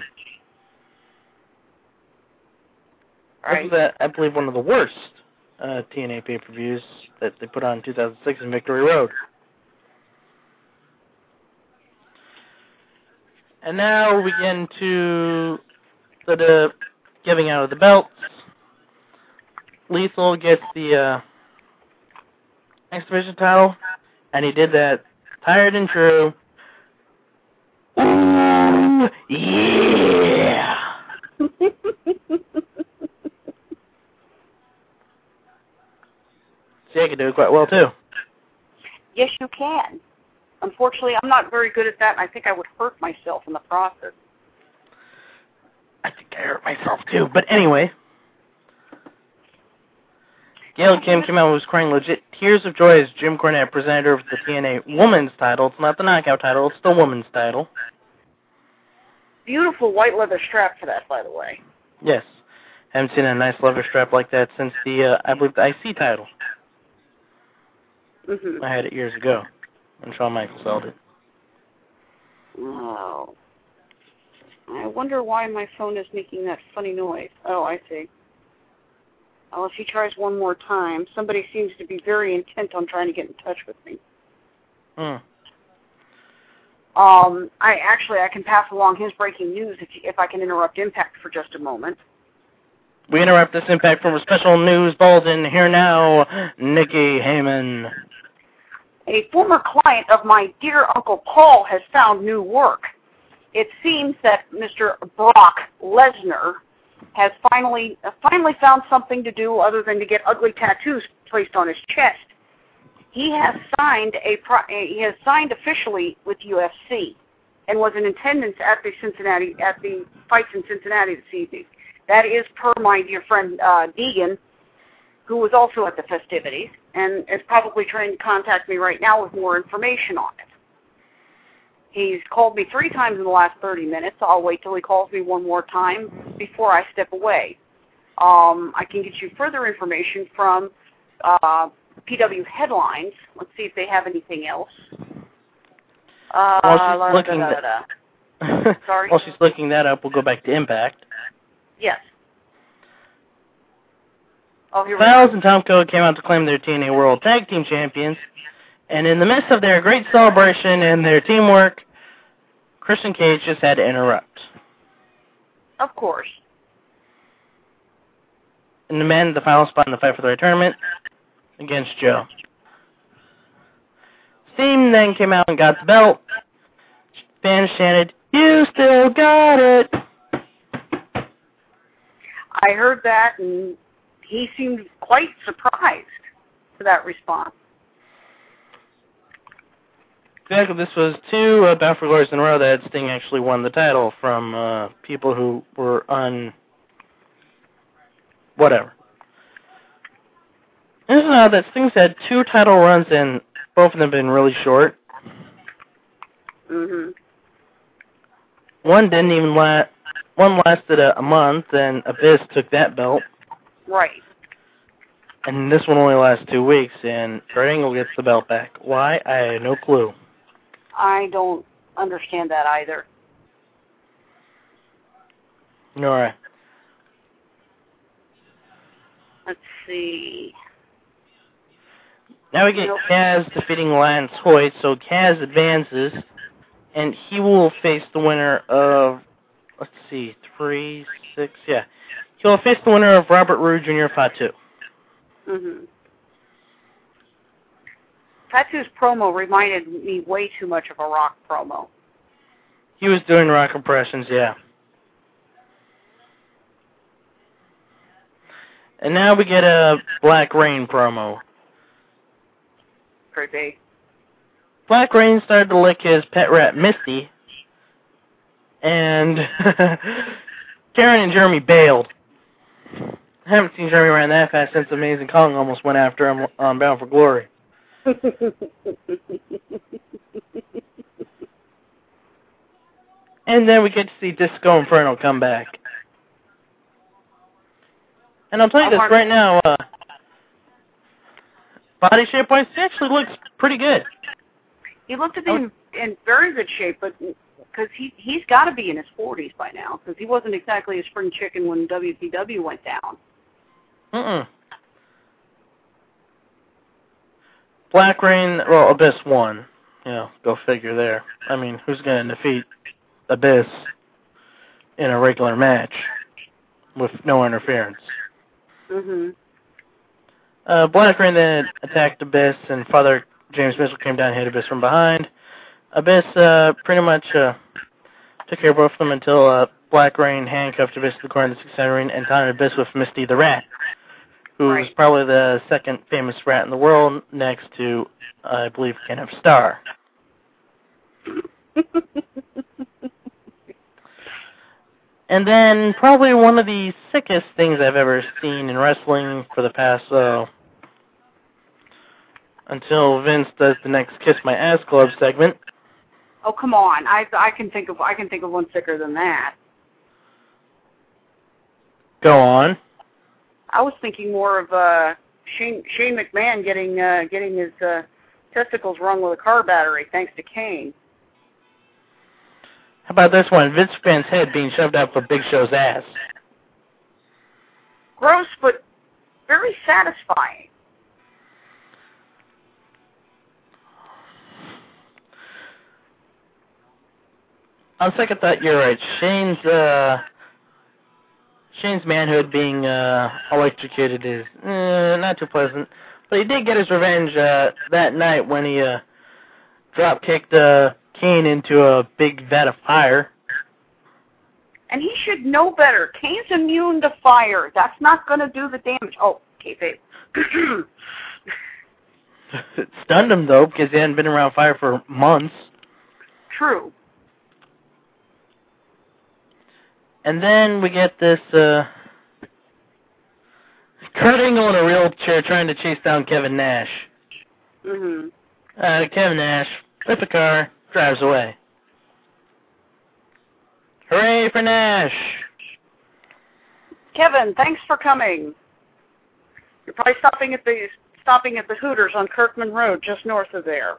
Right. This was, I believe, one of the worst TNA pay-per-views that they put on in 2006 in Victory Road. And now we get into the giving out of the belts. Lethal gets the X Division title, and he did that tired and true. Ooh, yeah! See, I can do it quite well, too. Yes, you can. Unfortunately, I'm not very good at that, and I think I would hurt myself in the process. I think I hurt myself, too. But anyway, Gail Kim came out and was crying legit tears of joy as Jim Cornette presented her with the TNA Women's title. It's not the Knockout title, it's the Women's title. Beautiful white leather strap for that, by the way. Yes. Haven't seen a nice leather strap like that since the, I believe, the IC title. Mm-hmm. I had it years ago when Shawn Michaels held it. Oh. I wonder why my phone is making that funny noise. Oh, I see. Well, if he tries one more time, somebody seems to be very intent on trying to get in touch with me. Hmm. I can pass along his breaking news if I can interrupt Impact for just a moment. We interrupt this Impact from a special news bulletin. Here now, Nikki Heyman. A former client of my dear Uncle Paul has found new work. It seems that Mr. Brock Lesnar has finally found something to do other than to get ugly tattoos placed on his chest. He has signed officially with UFC and was in attendance at the fights in Cincinnati this evening. That is per my dear friend Deegan, who was also at the festivities and is probably trying to contact me right now with more information on it. He's called me 3 times in the last 30 minutes. I'll wait till he calls me one more time before I step away. I can get you further information from PW Headlines. Let's see if they have anything else. While she's looking that up, we'll go back to Impact. Yes. Oh, here Styles and Tom Code came out to claim their TNA World Tag Team Champions, and in the midst of their great celebration and their teamwork, Christian Cage just had to interrupt. Of course. And demanded the final spot in the Fight for the Right tournament against Joe. Steam then came out and got the belt. Fans chanted, "You still got it!" I heard that, and he seemed quite surprised to that response. Exactly, this was 2 Bound for Glories in a row that Sting actually won the title from people who were on whatever. This is now that Sting's had 2 title runs, and both of them have been really short. Mm-hmm. One didn't even last. One lasted a month, and Abyss took that belt. Right. And this one only lasts 2 weeks, and Kurt Angle gets the belt back. Why? I have no clue. I don't understand that either. All right. Let's see. Now we get Kaz defeating Lance Hoyt, so Kaz advances, and he will face the winner of, let's see, 3, 6, yeah. He'll face the winner of Robert Roode Jr. Fatu. Mm-hmm. Fatu's promo reminded me way too much of a Rock promo. He was doing Rock impressions, yeah. And now we get a Black Rain promo. Creepy. Black Rain started to lick his pet rat, Misty, and Karen and Jeremy bailed. I haven't seen Jeremy run that fast since Amazing Kong almost went after him on Bound for Glory. And then we get to see Disco Inferno come back. And I'll tell you this right now, body shape-wise, he actually looks pretty good. He looked to be in very good shape, but because he's got to be in his 40s by now, because he wasn't exactly a spring chicken when WCW went down. Mm-mm. Black Rain, well, Abyss won. You know, go figure there. I mean, who's going to defeat Abyss in a regular match with no interference? Mm-hmm. Black Rain then attacked Abyss, and Father James Mitchell came down and hit Abyss from behind. Abyss pretty much took care of both of them until Black Rain handcuffed Abyss to the corner of the 600 ring and tied Abyss with Misty the Rat, who is probably the second famous rat in the world, next to, I believe, Kenneth Starr. And then probably one of the sickest things I've ever seen in wrestling for the past, until Vince does the next Kiss My Ass Club segment. Oh, come on. I can think of one sicker than that. Go on. I was thinking more of Shane McMahon getting his testicles rung with a car battery thanks to Kane. How about this one? Vince McMahon's head being shoved up for Big Show's ass. Gross, but very satisfying. On second thought, you're right. Shane's manhood being electrocuted is not too pleasant. But he did get his revenge that night when he drop-kicked Kane into a big vat of fire. And he should know better. Kane's immune to fire. That's not going to do the damage. Oh, kayfabe. It stunned him, though, because he hadn't been around fire for months. True. And then we get this Kurt Angle in a wheelchair trying to chase down Kevin Nash. Mm-hmm. Kevin Nash flips a car, drives away. Hooray for Nash! Kevin, thanks for coming. You're probably stopping at the Hooters on Kirkman Road, just north of there.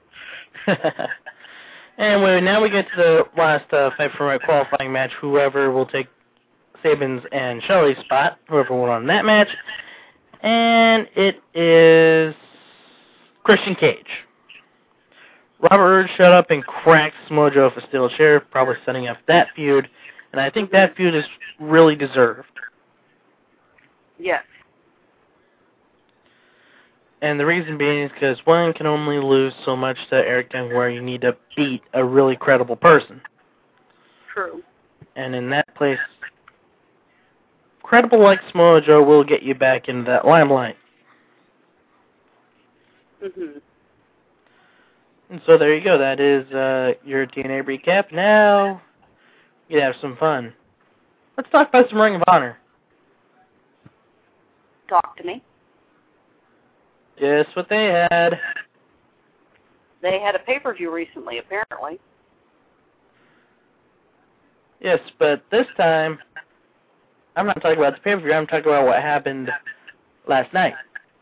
And now we get to the last Fight for Right qualifying match. Whoever will take Sabin's and Shelley's spot, whoever won on that match. And it is Christian Cage. Robert Roode showed up and cracked Samoa Joe with a steel chair, probably setting up that feud. And I think that feud is really deserved. Yes. And the reason being is because one can only lose so much to Eric Young where you need to beat a really credible person. True. And in that place, credible like Samoa Joe will get you back into that limelight. Mm-hmm. And so there you go. That is your TNA recap. Now, you can have some fun. Let's talk about some Ring of Honor. Talk to me. Guess what they had? They had a pay-per-view recently, apparently. Yes, but this time, I'm not talking about the pay-per-view. I'm talking about what happened last night.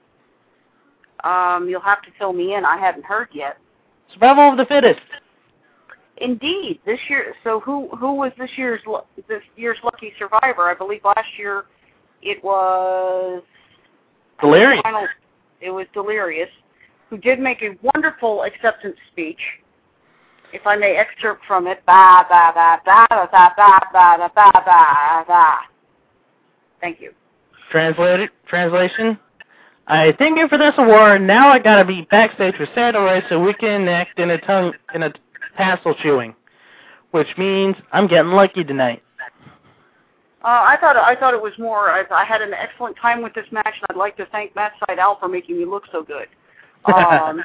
You'll have to fill me in. I hadn't heard yet. Survival of the Fittest. Indeed, this year. So who was this year's lucky survivor? I believe last year it was Delirious. It was Delirious, who did make a wonderful acceptance speech. If I may excerpt from it, ba ba ba ba ba ba ba ba ba ba ba. Thank you. Translation. I thank you for this award. Now I gotta be backstage with Santa Ray so we can act in a tassel chewing, which means I'm getting lucky tonight. I thought it was more. I had an excellent time with this match, and I'd like to thank Matt Sydal for making me look so good. I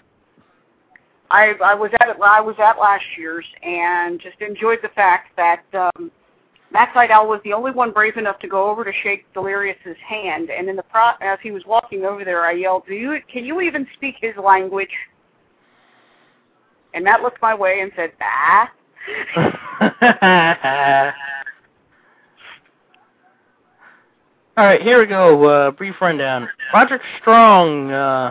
was at last year's and just enjoyed the fact that Matt Sydal was the only one brave enough to go over to shake Delirious's hand, and as he was walking over there, I yelled, "Can you even speak his language?" And Matt looked my way and said, "Bah." All right, here we go. Brief rundown. Roderick Strong,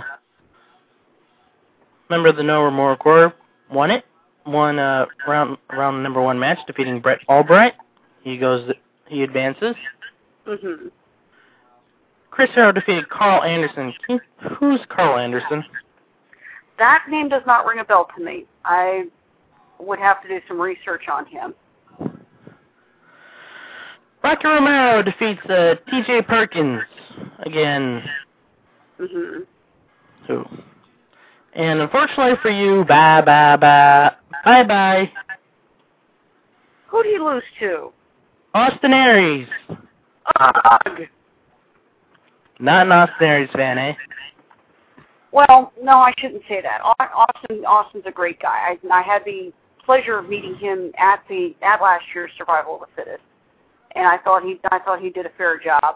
member of the No Remorse Corps, won it. Won round number 1 match, defeating Brett Albright. He advances. Mm-hmm. Chris Hero defeated Carl Anderson. Who's Carl Anderson? That name does not ring a bell to me. I would have to do some research on him. Rocky Romero defeats T.J. Perkins again. Mm-hmm. Who? And unfortunately for you, bye-bye. Who'd he lose to? Austin Aries. Ugh. Not an Austin Aries fan, eh? Well, no, I shouldn't say that. Austin's a great guy. I had the pleasure of meeting him at last year's Survival of the Fittest, and I thought he did a fair job.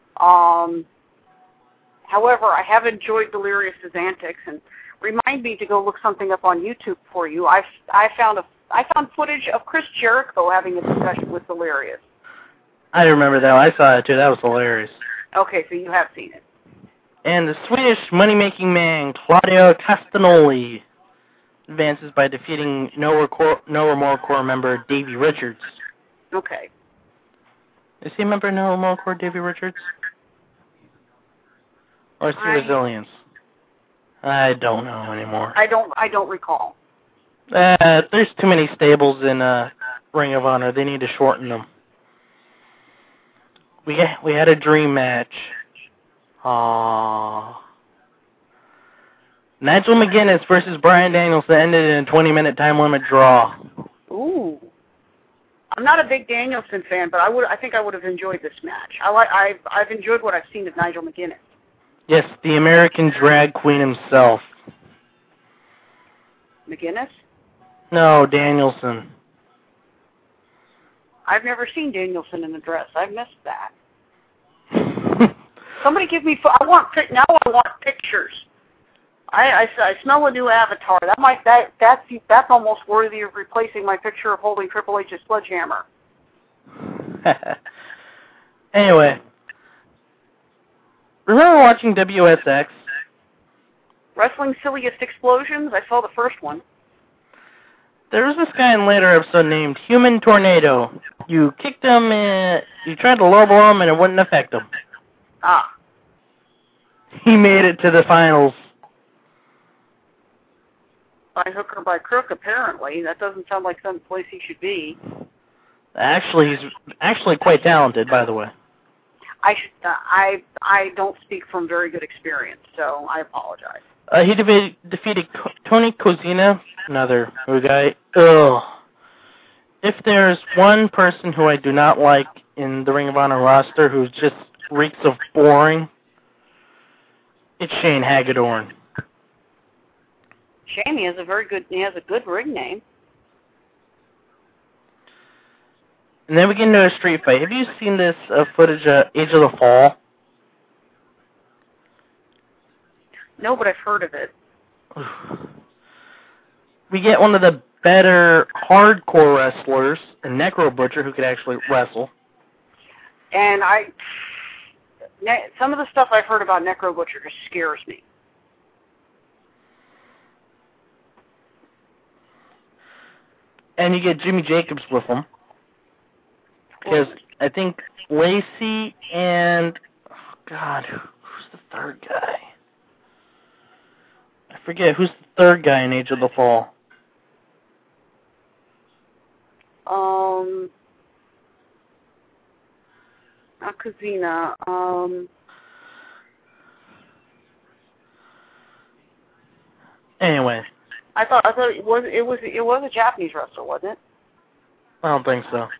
However, I have enjoyed Delirious's antics, and remind me to go look something up on YouTube for you. I found footage of Chris Jericho having a discussion with Delirious. I remember that. I saw it too. That was hilarious. Okay, so you have seen it. And the Swedish money-making man, Claudio Castagnoli, advances by defeating No Remorse Corps member Davey Richards. Okay. Is he a member of No Remorse Corps, Davey Richards? Or is he Resilience? I don't know anymore. I don't recall. There's too many stables in Ring of Honor. They need to shorten them. We had a dream match. Aww. Nigel McGuinness versus Bryan Danielson ended in a 20-minute time limit draw. Ooh. I'm not a big Danielson fan, but I think I would have enjoyed this match. I've enjoyed what I've seen of Nigel McGuinness. Yes, the American drag queen himself. McGuinness? No, Danielson. I've never seen Danielson in a dress. I've missed that. Somebody give me... now I want pictures. I smell a new avatar. That's almost worthy of replacing my picture of holding Triple H's sledgehammer. Anyway. Remember watching WSX? Wrestling Silliest Explosions? I saw the first one. There was this guy in a later episode named Human Tornado. You kicked him, you tried to lowball him, and it wouldn't affect him. Ah. He made it to the finals. By hook or by crook, apparently. That doesn't sound like some place he should be. Actually, he's actually quite talented, by the way. I don't speak from very good experience, so I apologize. He defeated Tony Kozina, another guy. Ugh. If there's one person who I do not like in the Ring of Honor roster who just reeks of boring, it's Shane Hagedorn. Shane, he has a good ring name. And then we get into a street fight. Have you seen this footage of Age of the Fall? No, but I've heard of it. We get one of the better hardcore wrestlers, a Necro Butcher, who could actually wrestle. And some of the stuff I've heard about Necro Butcher just scares me. And you get Jimmy Jacobs with him. Because I think Lacey and... Oh, God, who's the third guy? I forget. Who's the third guy in Age of the Fall? Not Kozina. Anyway. I thought it was a Japanese wrestler, wasn't it? I don't think so.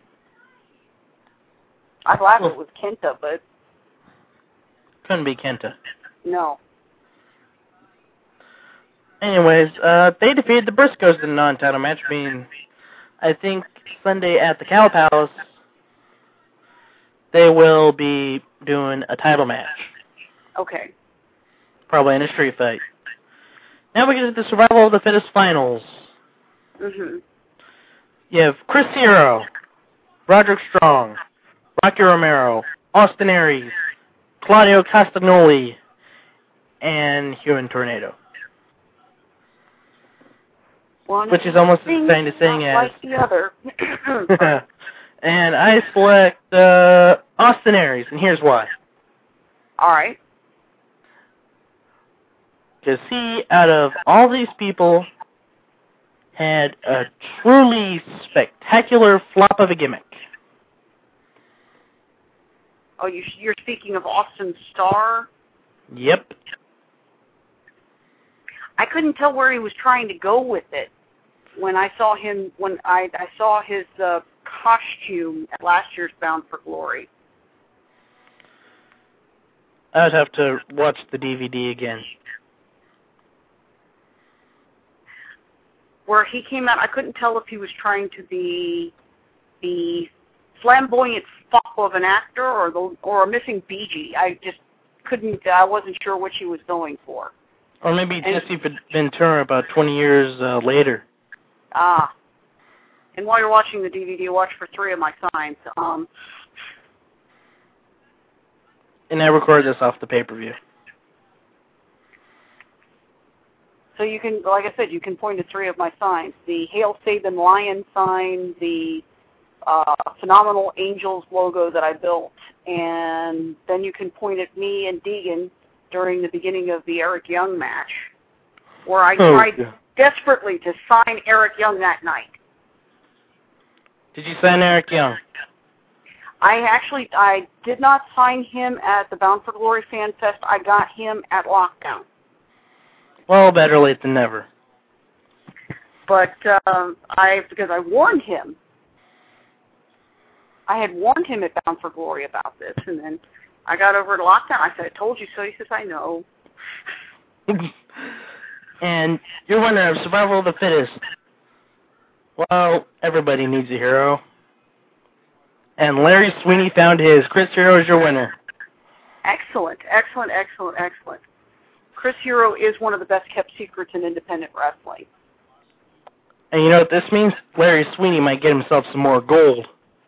I thought it was Kenta, but... Couldn't be Kenta. No. Anyways, they defeated the Briscoes in a non-title match, being, I think, Sunday at the Cow Palace. They will be doing a title match. Okay. Probably in a street fight. Now we get to the Survival of the Fittest finals. Mm-hmm. You have Chris Hero, Roderick Strong, Rocky Romero, Austin Aries, Claudio Castagnoli, and Human Tornado. Which is almost as kind of saying as... like the other. And I select Austin Aries, and here's why. All right. Because he, out of all these people, had a truly spectacular flop of a gimmick. Oh, you're speaking of Austin Starr? Yep. I couldn't tell where he was trying to go with it when I saw him, when I saw his costume at last year's Bound for Glory. I would have to watch the DVD again. Where he came out, I couldn't tell if he was trying to be the flamboyant fop of an actor or a missing Bee Gee. I just couldn't, I wasn't sure which he was going for. Or maybe Jesse Ventura about 20 years later. Ah. And while you're watching the DVD, watch for 3 of my signs. And I record this off the pay-per-view. So you can, like I said, you can point to 3 of my signs. The Hail Sabin Lion sign, the Phenomenal Angels logo that I built, and then you can point at me and Deegan during the beginning of the Eric Young match, where I tried desperately to sign Eric Young that night. Did you sign Eric Young? I did not sign him at the Bound for Glory Fan Fest. I got him at Lockdown. Well, better late than never. But because I warned him. I had warned him at Bound for Glory about this, and then I got over to Lockdown. I said, I told you so. He says, I know. And you're winner of Survival of the Fittest. Well, everybody needs a hero. And Larry Sweeney found his. Chris Hero is your winner. Excellent, excellent, excellent, excellent. Chris Hero is one of the best-kept secrets in independent wrestling. And you know what this means? Larry Sweeney might get himself some more gold.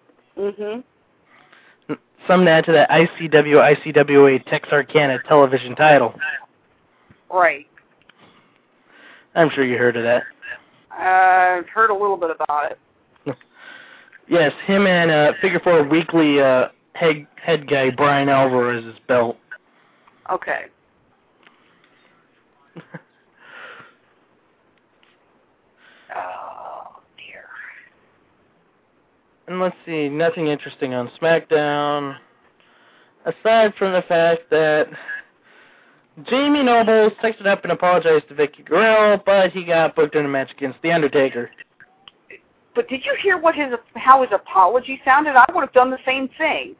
Mm-hmm. Something to add to that ICWA Texarkana television title. Right. I'm sure you heard of that. I've heard a little bit about it. Yes, him and Figure 4 Weekly head guy Brian Alvarez's belt. Okay. Oh, dear. And let's see, nothing interesting on SmackDown, aside from the fact that Jamie Noble texted up and apologized to Vicky Guerrero, but he got booked in a match against The Undertaker. But did you hear how his apology sounded? I would have done the same thing.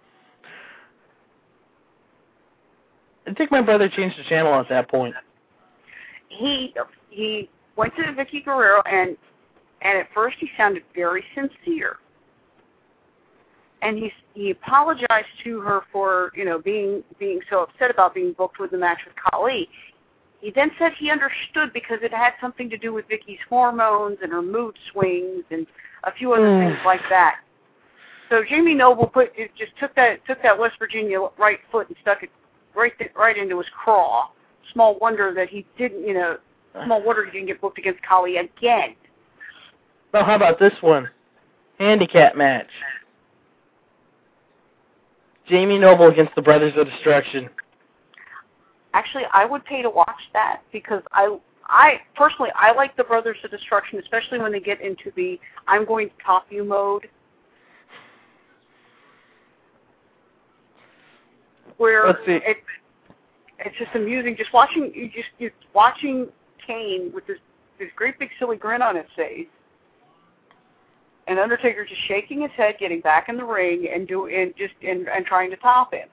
I think my brother changed the channel at that point. He went to Vicky Guerrero, and at first he sounded very sincere. And he apologized to her for, being so upset about being booked with the match with Khali. He then said he understood because it had something to do with Vicky's hormones and her mood swings and a few other things like that. So Jamie Noble just took that West Virginia right foot and stuck it right into his craw. Small wonder that he didn't, small wonder he didn't get booked against Khali again. Well, how about this one? Handicap match. Jamie Noble against the Brothers of Destruction. Actually, I would pay to watch that because I personally like the Brothers of Destruction, especially when they get into the I'm going to top you mode, where it's just amusing just watching Kane with this great big silly grin on his face, and Undertaker just shaking his head, getting back in the ring, and trying to top him.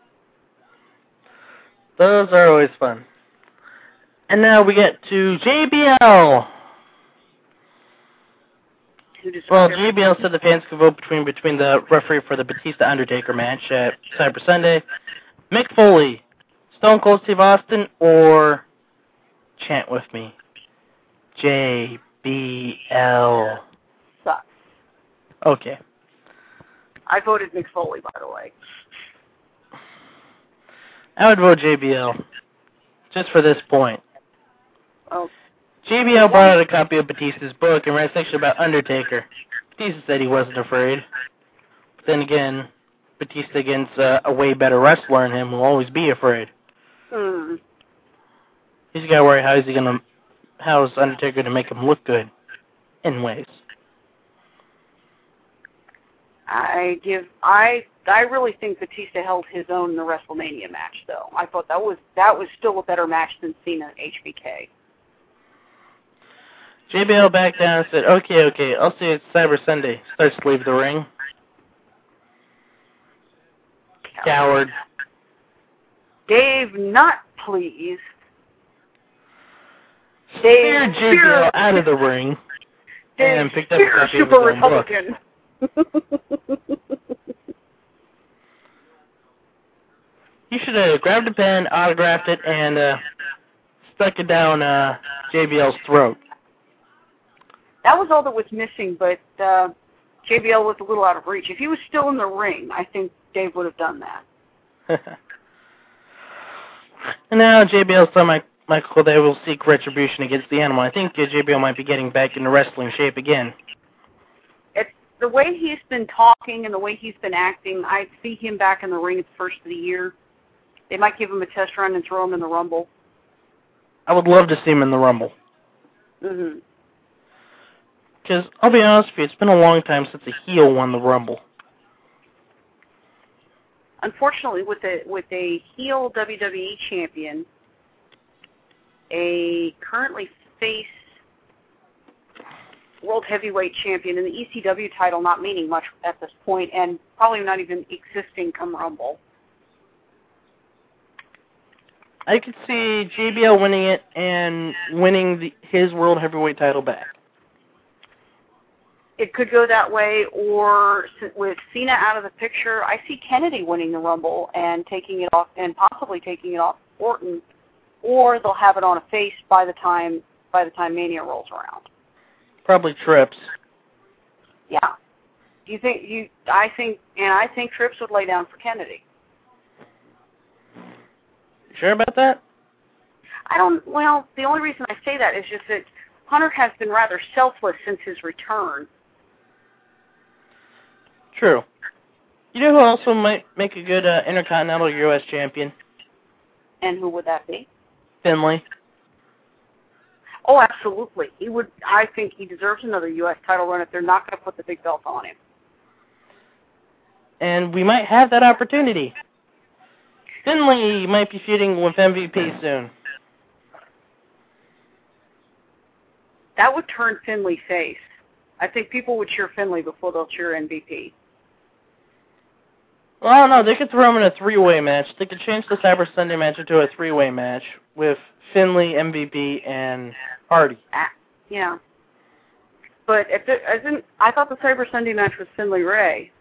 Those are always fun. And now we get to JBL. Well, JBL said the fans could vote between the referee for the Batista-Undertaker match at Cyber Sunday, Mick Foley, Stone Cold Steve Austin, or, chant with me, JBL. Sucks. Okay. I voted Mick Foley, by the way. I would vote JBL, just for this point. Oh. JBL brought out a copy of Batista's book and read a section about Undertaker. Batista said he wasn't afraid. But then again, Batista against a way better wrestler than him will always be afraid. Mm. He's got to worry how's Undertaker going to make him look good in ways. I really think Batista held his own in the WrestleMania match, though. I thought that was still a better match than Cena and HBK. JBL backed down and said, okay, I'll see you at Cyber Sunday. Starts to leave the ring. Coward. Dave, not pleased. Speared JBL out of the ring and picked up a copy of his own Republican. book. You should have grabbed a pen, autographed it, and stuck it down JBL's throat. That was all that was missing, but JBL was a little out of reach. If he was still in the ring, I think Dave would have done that. And now JBL's son Michael Corday will seek retribution against the Animal. I think JBL might be getting back into wrestling shape again. The way he's been talking and the way he's been acting, I see him back in the ring at the first of the year. They might give him a test run and throw him in the Rumble. I would love to see him in the Rumble. Mm-hmm. Because, I'll be honest with you, it's been a long time since a heel won the Rumble. Unfortunately, with a heel WWE champion, a currently face World Heavyweight Champion, and the ECW title not meaning much at this point, and probably not even existing come Rumble. I could see JBL winning it and winning his World Heavyweight title back. It could go that way, or with Cena out of the picture, I see Kennedy winning the Rumble and taking it off, and possibly taking it off Orton, or they'll have it on a face by the time Mania rolls around. Probably Trips. Yeah. I think Trips would lay down for Kennedy. You sure about that? Well, the only reason I say that is just that Hunter has been rather selfless since his return. True. You know who also might make a good Intercontinental U.S. champion? And who would that be? Finlay. Oh, absolutely. He would. I think he deserves another U.S. title run if they're not going to put the big belt on him. And we might have that opportunity. Finlay might be feuding with MVP soon. That would turn Finlay face. I think people would cheer Finlay before they'll cheer MVP. Well, no, they could throw him in a three-way match. They could change the Cyber Sunday match into a three-way match with Finlay, MVP, and Hardy. Yeah. But I thought the Cyber Sunday match was Finlay Ray.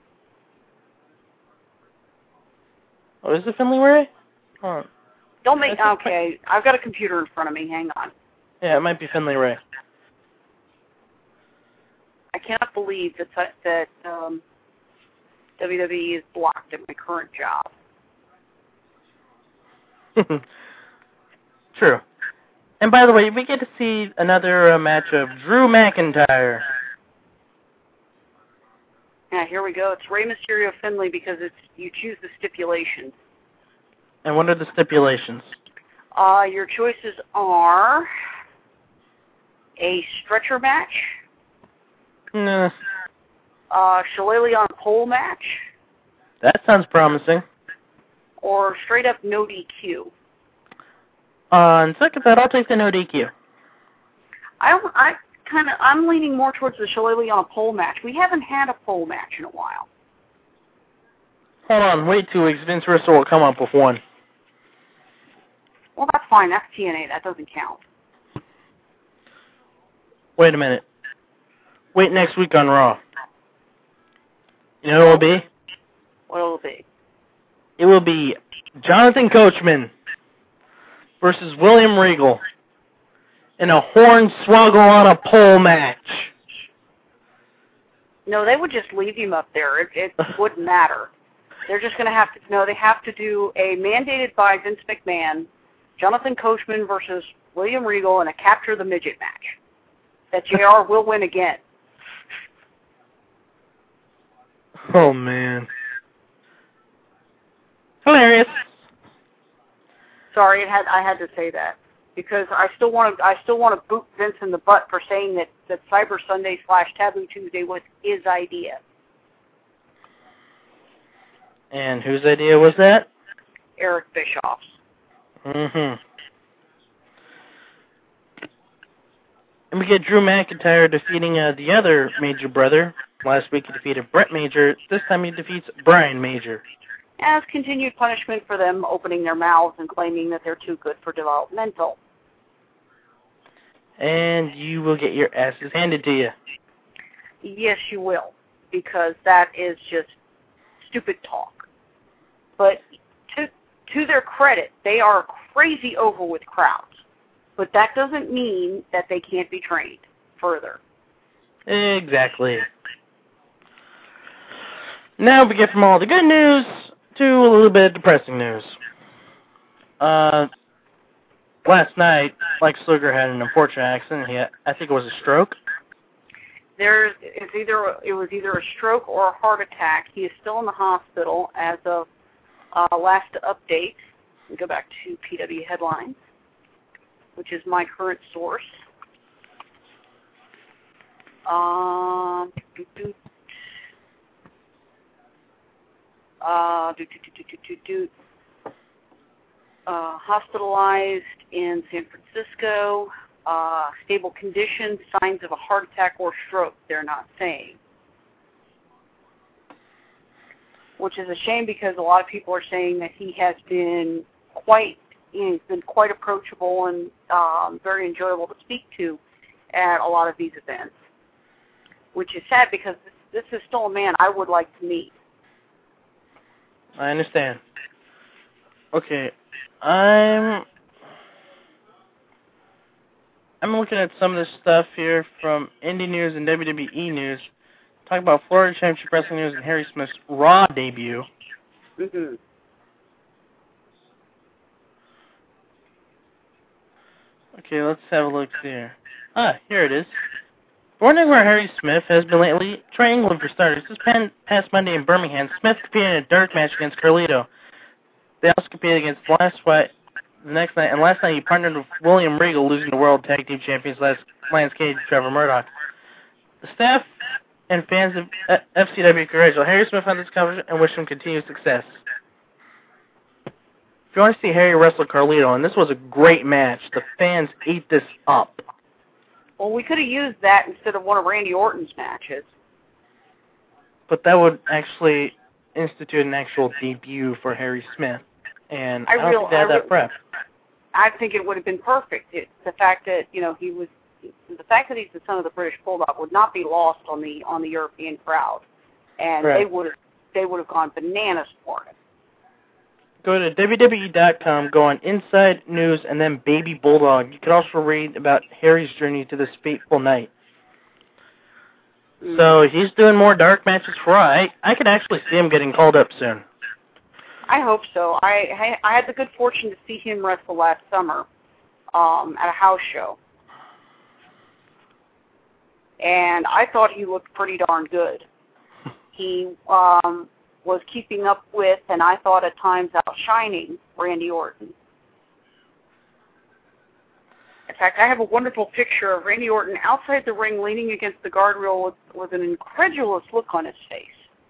Oh, is it Finlay Ray? Oh. Don't make... Okay, I've got a computer in front of me. Hang on. Yeah, it might be Finlay Ray. I cannot believe that WWE is blocked at my current job. True. And by the way, we get to see another match of Drew McIntyre. Yeah, here we go. It's Rey Mysterio Finlay because you choose the stipulations. And what are the stipulations? Your choices are a stretcher match, Nah. Shillelagh on pole match, That sounds promising. or straight up no DQ. On second thought, I'll take the no DQ. I'm leaning more towards the Shillelagh on a pole match. We haven't had a pole match in a while. Hold on, wait 2 weeks. Vince Russell will come up with one. Well, that's fine. That's TNA. That doesn't count. Wait a minute. Wait next week on Raw. You know what it will be? What will it be? It will be Jonathan Coachman versus William Regal in a Hornswoggle on a pole match. No, they would just leave him up there. It wouldn't matter. They're just going to have to, no, they have to do a mandated by Vince McMahon, Jonathan Coachman versus William Regal in a Capture the Midget match that JR will win again. Oh, man. Hilarious. Sorry, I had to say that because I still want to boot Vince in the butt for saying that Cyber Sunday / Taboo Tuesday was his idea. And whose idea was that? Eric Bischoff's. Mm-hmm. And we get Drew McIntyre defeating the other Major brother. Last week he defeated Brett Major. This time he defeats Brian Major. As continued punishment for them opening their mouths and claiming that they're too good for developmental. And you will get your asses handed to you. Yes, you will, because that is just stupid talk. But to their credit, they are crazy over with crowds. But that doesn't mean that they can't be trained further. Exactly. Now we get from all the good news to a little bit of depressing news. Last night, Lex Luger had an unfortunate accident. I think it was a stroke. It was either a stroke or a heart attack. He is still in the hospital as of last update. We go back to PW Headlines, which is my current source. do, do, hospitalized in San Francisco, stable condition, signs of a heart attack or stroke, they're not saying. Which is a shame because a lot of people are saying that he has been quite approachable and very enjoyable to speak to at a lot of these events. Which is sad because this is still a man I would like to meet. I understand. Okay, I'm looking at some of this stuff here from Indie News and WWE News. Talk about Florida Championship Wrestling News and Harry Smith's Raw debut. Mm-hmm. Okay, let's have a look here. Here it is. Wondering where Harry Smith has been lately? Try England for starters. This past Monday in Birmingham, Smith competed in a dark match against Carlito. They also competed against Last Fight the next night, and last night he partnered with William Regal, losing the World Tag Team Champions Lance Cage to Trevor Murdoch. The staff and fans of FCW congratulate Harry Smith on this coverage and wish him continued success. If you want to see Harry wrestle Carlito, and this was a great match, the fans ate this up. Well, we could have used that instead of one of Randy Orton's matches. But that would actually institute an actual debut for Harry Smith, and I don't think they had that prep. I think it would have been perfect. The fact that he's the son of the British Bulldog would not be lost on the European crowd, and right. they would have gone bananas for it. Go to WWE.com, go on Inside News, and then Baby Bulldog. You can also read about Harry's journey to this fateful night. So he's doing more dark matches for Raw. I could actually see him getting called up soon. I hope so. I had the good fortune to see him wrestle last summer at a house show. And I thought he looked pretty darn good. He was keeping up with, and I thought at times outshining, Randy Orton. In fact, I have a wonderful picture of Randy Orton outside the ring leaning against the guardrail with an incredulous look on his face.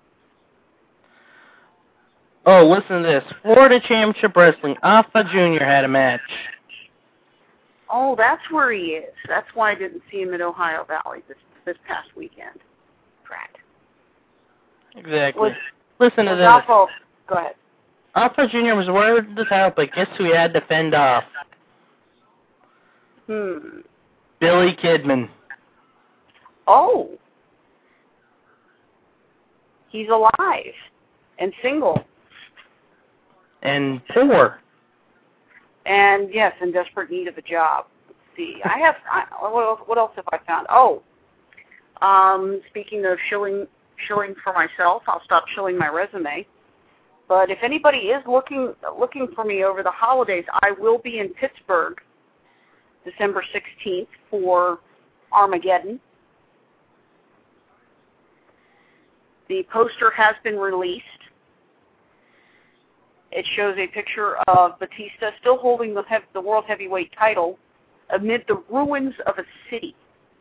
Oh, listen to this. Florida Championship Wrestling, Alpha Jr. had a match. Oh, that's where he is. That's why I didn't see him at Ohio Valley this past weekend. Correct. Exactly. Listen to this. Alpha, go ahead. Alpha Jr. was awarded the title, but guess who he had to fend off? Billy Kidman. Oh. He's alive and single. And poor. And, yes, in desperate need of a job. Let's see. What else have I found? Oh. Speaking of shilling for myself, I'll stop shilling my resume. But if anybody is looking for me over the holidays, I will be in Pittsburgh December 16th for Armageddon. The poster has been released. It shows a picture of Batista still holding the World Heavyweight title amid the ruins of a city.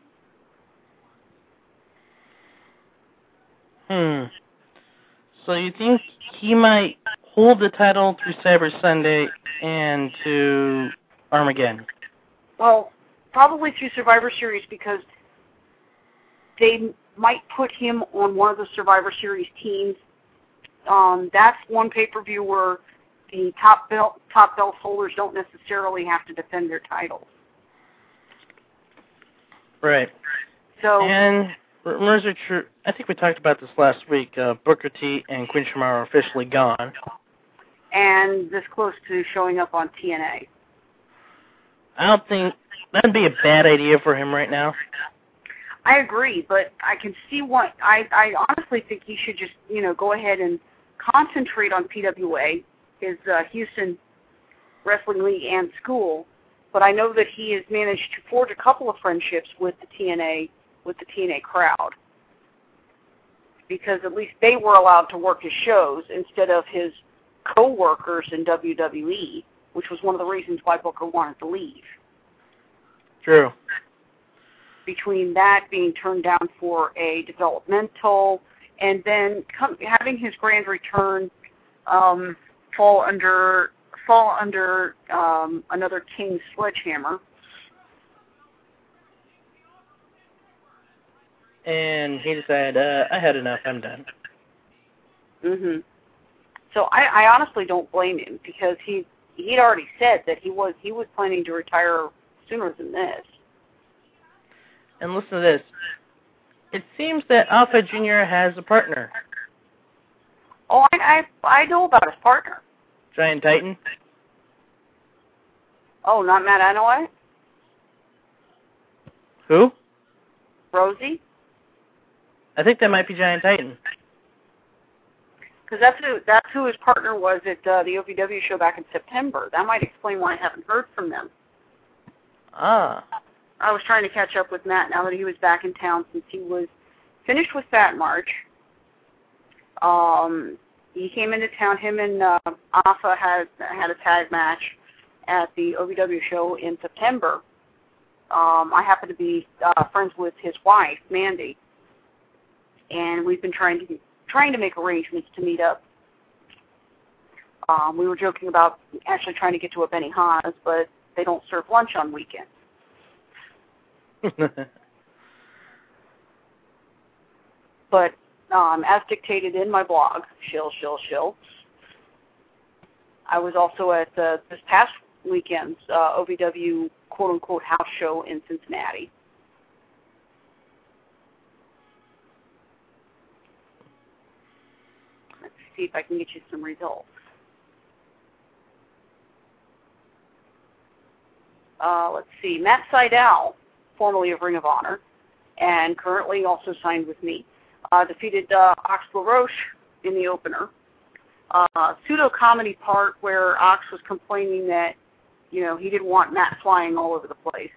So you think he might hold the title through Cyber Sunday and to Armageddon? Well, probably through Survivor Series because they might put him on one of the Survivor Series teams. That's one pay-per-view where the top belt holders don't necessarily have to defend their titles. Right. So, and rumors are true. I think we talked about this last week. Booker T and Quinn Shimara are officially gone. And this close to showing up on TNA. I don't think that'd be a bad idea for him right now. I agree, but I can see what I honestly think he should just go ahead and concentrate on PWA, his Houston Wrestling League and school. But I know that he has managed to forge a couple of friendships with the TNA crowd, because at least they were allowed to work his shows instead of his co-workers in WWE, which was one of the reasons why Booker wanted to leave. True. between that being turned down for a developmental, and then having his grand return fall under another King Sledgehammer. And he decided, I had enough, I'm done. Mhm. So I honestly don't blame him, because he'd already said that he was planning to retire sooner than this. And listen to this. It seems that Alpha Jr. has a partner. Oh, I know about his partner. Giant Titan? Oh, not Matt Anoa'i? Who? Rosie? I think that might be Giant Titan. Because that's who his partner was at the OVW show back in September. That might explain why I haven't heard from them. Ah. I was trying to catch up with Matt now that he was back in town, since he was finished with Fat March. He came into town. Him and Alpha had a tag match at the OVW show in September. I happen to be friends with his wife, Mandy, and we've been trying to make arrangements to meet up. We were joking about actually trying to get to a Benihana's, but they don't serve lunch on weekends. But as dictated in my blog, shill, I was also at this past weekend's OVW quote-unquote house show in Cincinnati. Let's see if I can get you some results. Let's see. Matt Sydal, formerly of Ring of Honor, and currently also signed with me, defeated Ox LaRoche in the opener. Pseudo-comedy part where Ox was complaining that, he didn't want Matt flying all over the place.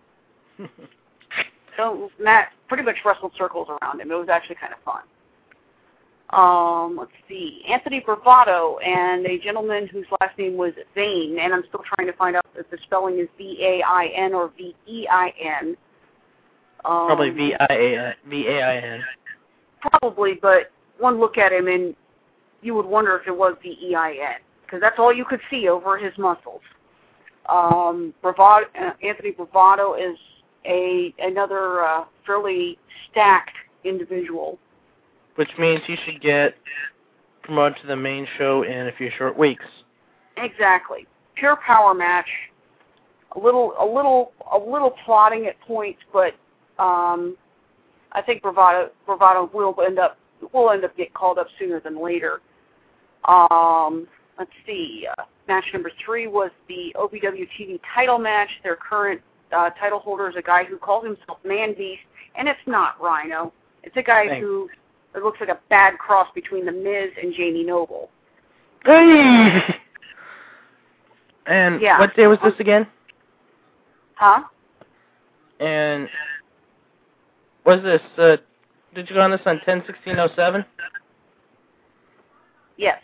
So Matt pretty much wrestled circles around him. It was actually kind of fun. Let's see. Anthony Bravado and a gentleman whose last name was Vain, and I'm still trying to find out if the spelling is V-A-I-N or V-E-I-N. Probably V-A-I-N. Probably, but one look at him and you would wonder if it was V-E-I-N, because that's all you could see over his muscles. Anthony Bravado is another fairly stacked individual. Which means he should get promoted to the main show in a few short weeks. Exactly. Pure power match. A little plotting at points, but I think Bravado will end up getting called up sooner than later. Let's see. Match number 3 was the OVW TV title match. Their current title holder is a guy who calls himself Man Beast, and it's not Rhino. It's a guy who it looks like a bad cross between The Miz and Jamie Noble. Hey! And what day was this again? Huh? And was this, did you go on this on 10/16/07? Yes.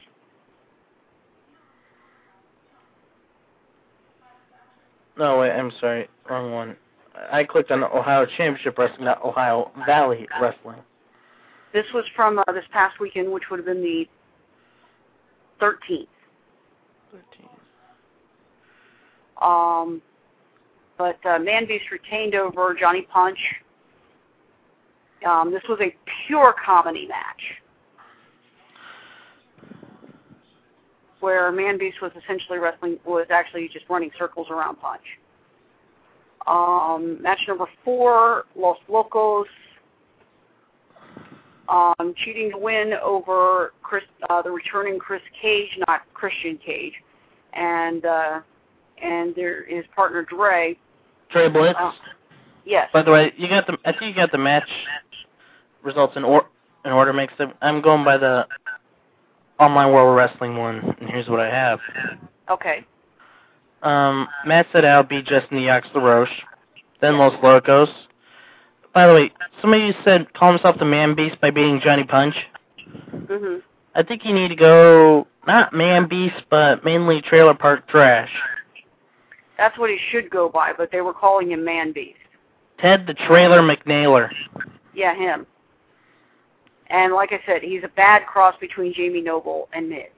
No, wait, I'm sorry. Wrong one. I clicked on the Ohio Championship Wrestling, not Ohio Valley Wrestling. This was from this past weekend, which would have been the 13th. But Man Beast retained over Johnny Punch. This was a pure comedy match, where Man Beast was essentially actually just running circles around Punch. Match number 4, Los Locos, cheating to win over the returning Chris Cage, not Christian Cage, and his partner Dre. Dre Blitz. Yes. By the way, I think you got the match results in order. Makes them. I'm going by the Online World Wrestling one, and here's what I have. Okay. Matt Sydal beat Justin the Ox LaRoche, then Los Locos. By the way, somebody said call himself the Man Beast by beating Johnny Punch. Mhm. I think you need to go not Man Beast, but mainly Trailer Park Trash. That's what he should go by, but they were calling him Man Beast. Ted the Trailer McNailer. Yeah, him. And like I said, he's a bad cross between Jamie Noble and Miz.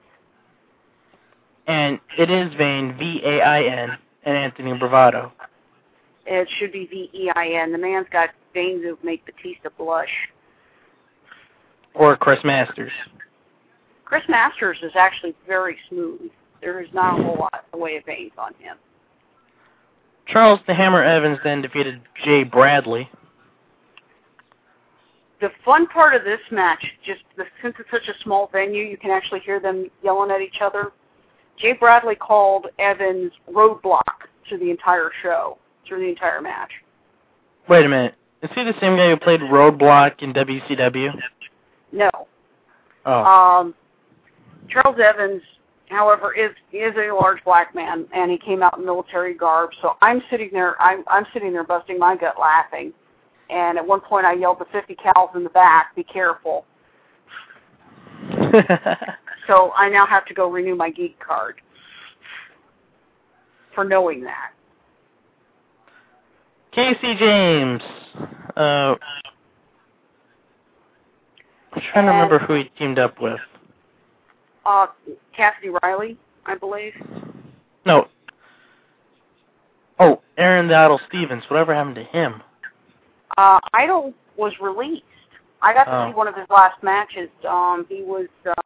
And it is Vain, V-A-I-N, and Anthony Bravado. It should be V-E-I-N. The man's got veins that make Batista blush. Or Chris Masters. Chris Masters is actually very smooth. There is not a whole lot in the way of veins on him. Charles the Hammer Evans then defeated Jay Bradley. The fun part of this match, since it's such a small venue, you can actually hear them yelling at each other. Jay Bradley called Evans Roadblock through the entire show, through the entire match. Wait a minute. Is he the same guy who played Roadblock in WCW? No. Oh. Charles Evans, however, is a large black man, and he came out in military garb. So I'm sitting there busting my gut laughing. And at one point I yelled to 50 cows in the back, be careful. So I now have to go renew my geek card for knowing that. Casey James. I'm trying to remember who he teamed up with. Cassidy Riley, I believe. No. Oh, Aaron the Idol Stevens. Whatever happened to him? Idol was released. I got to see one of his last matches. He was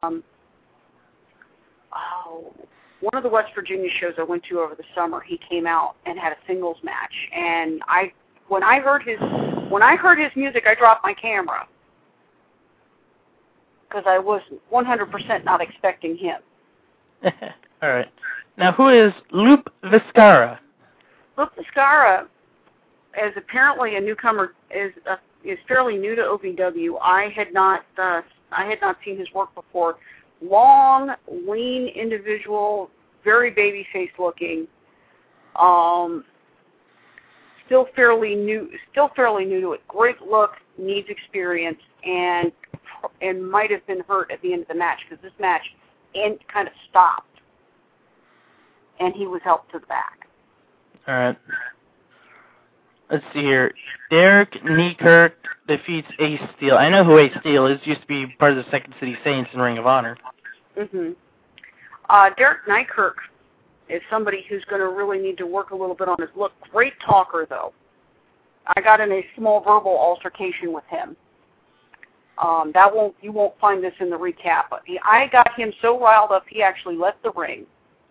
one of the West Virginia shows I went to over the summer. He came out and had a singles match, and when I heard his music, I dropped my camera because I was 100% not expecting him. All right. Now, who is Lupe Viscara? Lupe Viscara is apparently a newcomer. Is fairly new to OVW. I had not seen his work before. Long, lean individual, very baby-faced looking. Still fairly new to it. Great look, needs experience, and might have been hurt at the end of the match because this match kind of stopped, and he was helped to the back. All right. Let's see here. Derek Neikirk defeats Ace Steel. I know who Ace Steel is. Used to be part of the Second City Saints in Ring of Honor. Mm-hmm. Derek Neikirk is somebody who's going to really need to work a little bit on his look. Great talker, though. I got in a small verbal altercation with him. You won't find this in the recap, but I got him so riled up he actually left the ring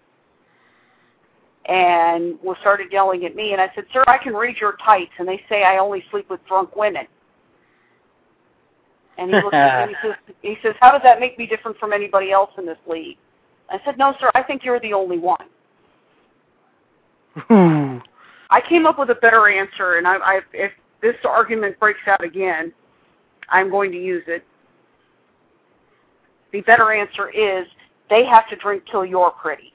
and started yelling at me. And I said, "Sir, I can read your tights, and they say I only sleep with drunk women." And he looked at me and he says, "How does that make me different from anybody else in this league?" I said, "No, sir, I think you're the only one." I came up with a better answer, and if this argument breaks out again, I'm going to use it. The better answer is they have to drink till you're pretty.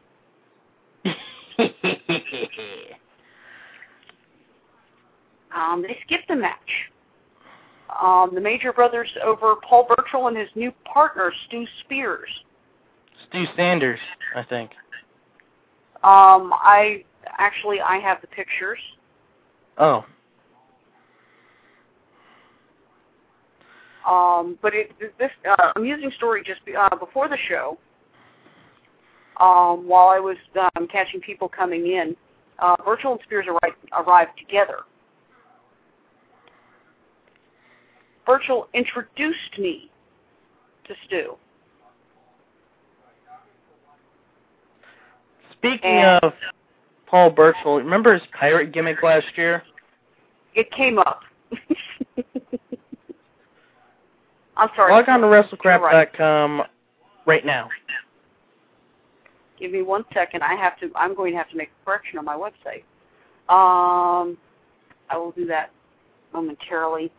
They skipped the match. The Major Brothers over Paul Burchill and his new partner, Stu Spears. Stu Sanders, I think. I have the pictures. Oh. But this amusing story just before the show, while I was catching people coming in, Burchill and Spears arrived together. Burchill introduced me to Stu. Speaking of Paul Burchill, remember his pirate gimmick last year? It came up. I'm sorry. Log on to WrestleCrap.com right now. Give me 1 second. I'm going to have to make a correction on my website. I will do that momentarily.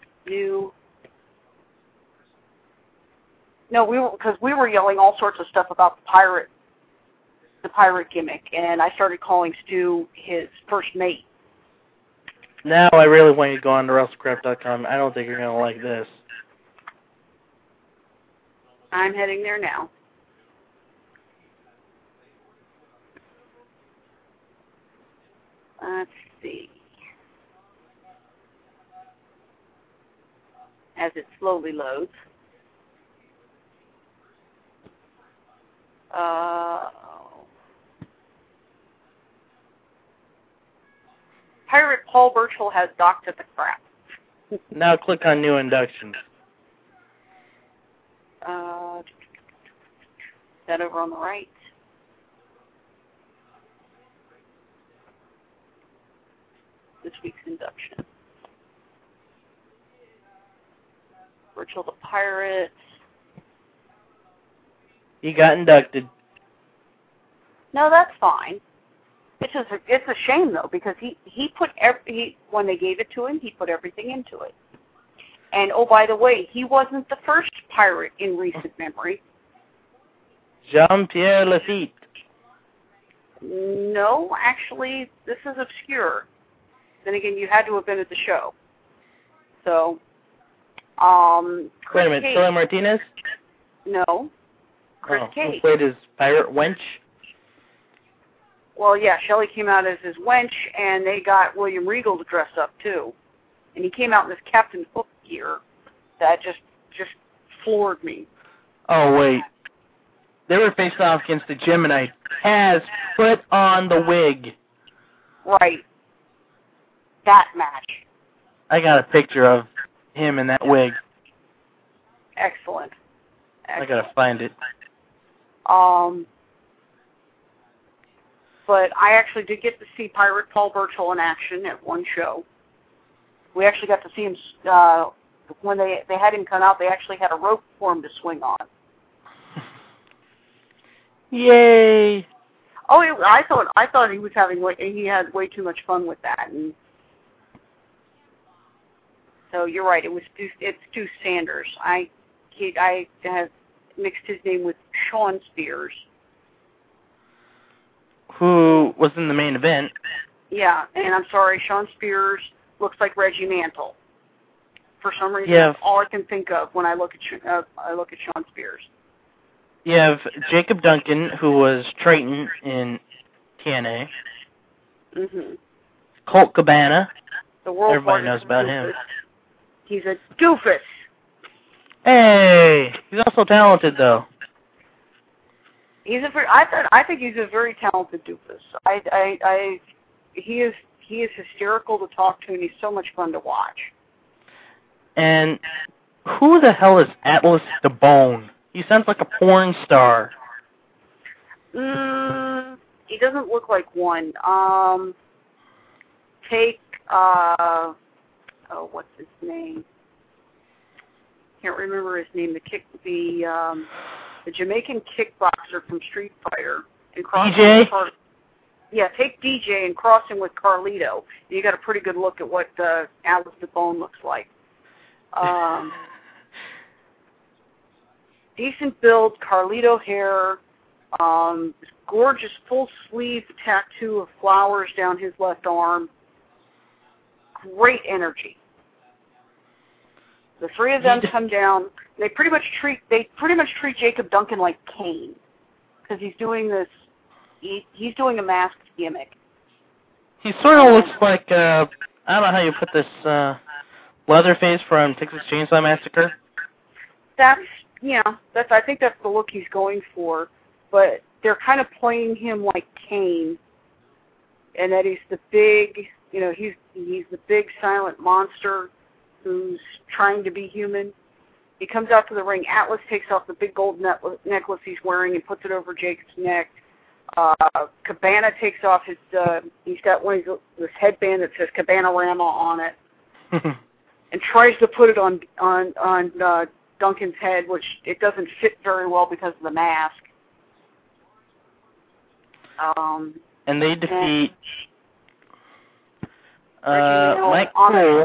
Because we were yelling all sorts of stuff about the pirate gimmick, and I started calling Stu his first mate. Now I really want you to go on to WrestleCrap.com. I don't think you're going to like this. I'm heading there now. Let's see. as it slowly loads. Pirate Paul Burchill has docked at the crap. Now click on new inductions. That over on the right. This week's induction. Burchill the Pirate. He got inducted. No, that's fine. It's a shame though, because he put when they gave it to him, he put everything into it. And oh, by the way, he wasn't the first pirate in recent memory. Jean-Pierre Lafitte. No, actually, this is obscure. Then again, you had to have been at the show. So, wait a minute, Sully Martinez? No. Chris Cage. Who played his pirate wench? Well, yeah, Shelley came out as his wench, and they got William Regal to dress up, too. And he came out in this Captain Hook gear that just floored me. Oh, wait. They were facing off against the Gemini. Has put on the wig. Right. That match. I got a picture of him in that wig. Excellent. I gotta find it. But I actually did get to see Pirate Paul Burchill in action at one show. We actually got to see him, when they had him come out, they actually had a rope for him to swing on. Yay! Oh, I thought he was he had way too much fun with that. And so you're right, it's Stu Sanders. I have mixed his name with Sean Spears, who was in the main event. Yeah, and I'm sorry, Sean Spears looks like Reggie Mantle. For some reason, Yeah. That's all I can think of when I look at Sean Spears. You have Jacob Duncan, who was Triton in TNA. Mm-hmm. Colt Cabana. The world Everybody knows about him. He's a doofus. Hey, he's also talented though. I think he's a very talented doofus. He is hysterical to talk to, and he's so much fun to watch. And who the hell is Atlas the Bone? He sounds like a porn star. He doesn't look like one. What's his name? Can't remember his name. The Jamaican kickboxer from Street Fighter. And DJ? Take DJ and cross him with Carlito. You got a pretty good look at what Atlas the Bone looks like. Decent build, Carlito hair, gorgeous full sleeve tattoo of flowers down his left arm. Great energy. The three of them come down. They pretty much treat Jacob Duncan like Kane, because he's doing this. He's doing a masked gimmick. He sort of looks like I don't know how you put this. Leatherface from Texas Chainsaw Massacre. I think that's the look he's going for, but they're kind of playing him like Kane, and that he's the big, he's the big silent monster who's trying to be human. He comes out to the ring. Atlas takes off the big gold necklace he's wearing and puts it over Jacob's neck. Cabana takes off he's got this headband that says Cabana-rama on it, and tries to put it on Duncan's head, which it doesn't fit very well because of the mask. And they defeat Mike Cruel.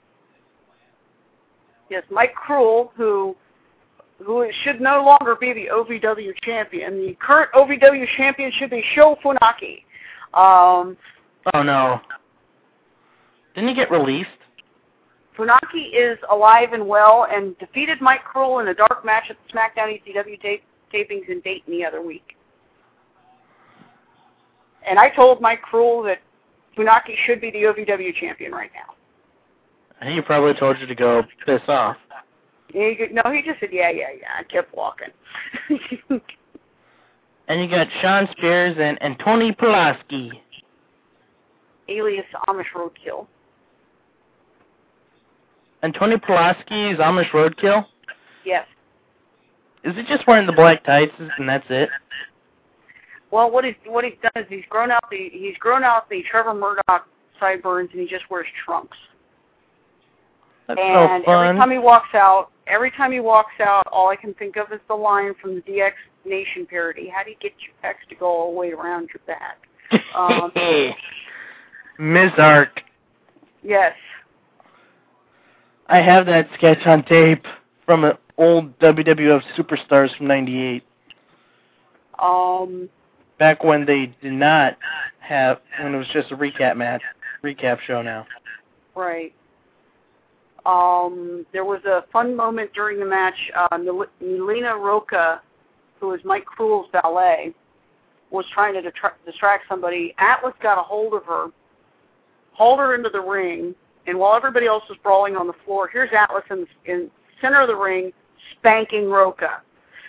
Yes, Mike Cruel, who should no longer be the OVW champion. The current OVW champion should be Sho Funaki. Oh no! Didn't he get released? Funaki is alive and well and defeated Mike Cruel in a dark match at the SmackDown ECW tapings in Dayton the other week. And I told Mike Cruel that Funaki should be the OVW champion right now. He probably told you to go piss off. He just said, yeah, and kept walking. And you got Shawn Spears and Tony Pulaski. Alias Amish Roadkill. And Tony Pulaski is Amish Roadkill? Yes. Is he just wearing the black tights and that's it? Well, what he's done is he's grown out the Trevor Murdoch sideburns and he just wears trunks. That's no fun. Every time he walks out, all I can think of is the line from the DX Nation parody. How do you get your pecs to go all the way around your back? Ms. Ark. Yes. I have that sketch on tape from an old WWF Superstars from '98. Back when they did not have, when it was just a recap show now. Right. There was a fun moment during the match. Melina Roca, who was Mike Cruel's valet, was trying to distract somebody. Atlas got a hold of her, hauled her into the ring, and while everybody else was brawling on the floor, here's Atlas in the center of the ring, spanking Roca.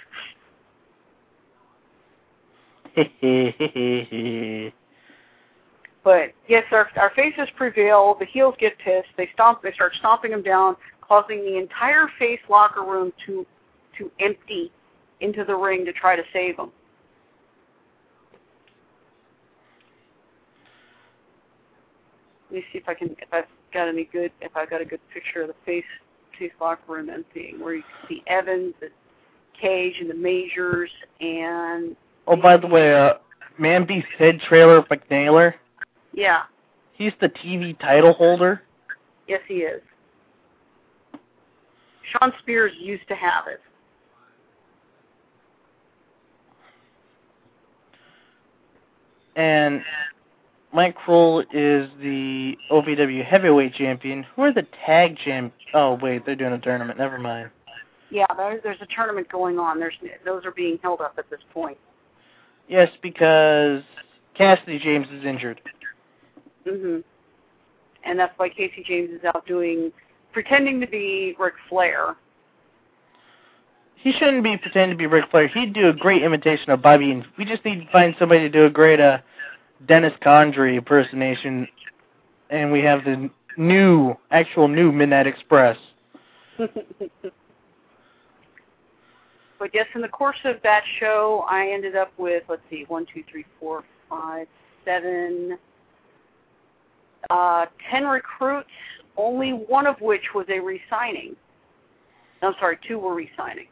But yes, our faces prevail. The heels get pissed. They start stomping them down, causing the entire face locker room to empty into the ring to try to save them. Let me see if I've got a good picture of the face locker room emptying, where you can see Evans, the Cage, and the Majors, and. Oh, by the way, Man Beast head Trailer McNailer. Yeah. He's the TV title holder. Yes, he is. Shawn Spears used to have it. And Mike Cruel is the OVW Heavyweight Champion. Who are the Tag Champ? Oh, wait, they're doing a tournament. Never mind. Yeah, there's a tournament going on. Those are being held up at this point. Yes, because Cassidy James is injured. And that's why Casey James is out pretending to be Ric Flair. He shouldn't be pretending to be Ric Flair. He'd do a great imitation of Bobby, and we just need to find somebody to do a great Dennis Condrey impersonation, and we have the actual new Midnight Express. But yes, in the course of that show, I ended up with, 10 recruits, only one of which was a re-signing. I'm sorry, 2 were re-signing.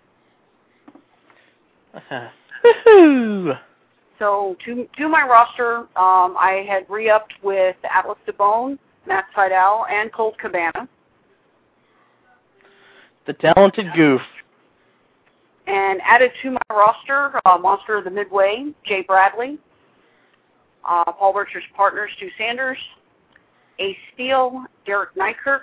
Woohoo! So, to my roster, I had re-upped with Atlas DeBone, Matt Sydal, and Colt Cabana. The talented goof. And added to my roster, Monster of the Midway, Jay Bradley, Paul Bircher's partner, Stu Sanders, Ace Steele, Derek Nykirk,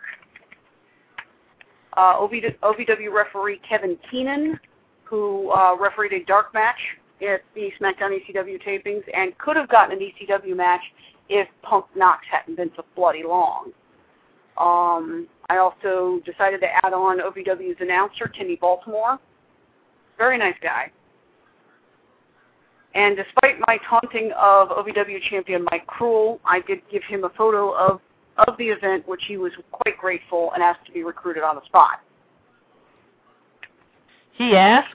OVW referee Kevin Keenan, who refereed a dark match at the SmackDown ECW tapings and could have gotten an ECW match if Punk Knox hadn't been so bloody long. I also decided to add on OVW's announcer, Timmy Baltimore. Very nice guy. And despite my taunting of OVW champion Mike Cruel, I did give him a photo of the event, which he was quite grateful and asked to be recruited on the spot. He asked?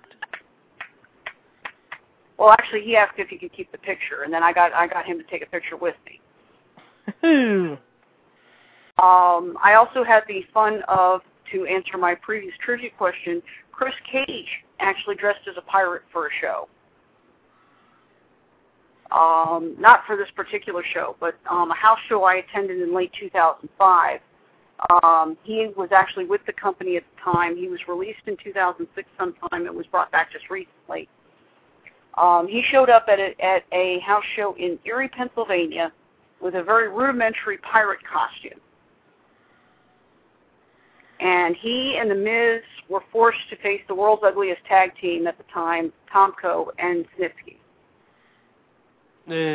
Well, actually, he asked if he could keep the picture, and then I got him to take a picture with me. I also had the fun of, to answer my previous trivia question, Chris Cage actually dressed as a pirate for a show. Not for this particular show, but a house show I attended in late 2005. He was actually with the company at the time. He was released in 2006 sometime. It was brought back just recently. He showed up at a house show in Erie, Pennsylvania with a very rudimentary pirate costume. And he and The Miz were forced to face the world's ugliest tag team at the time, Tomko and Snitsky.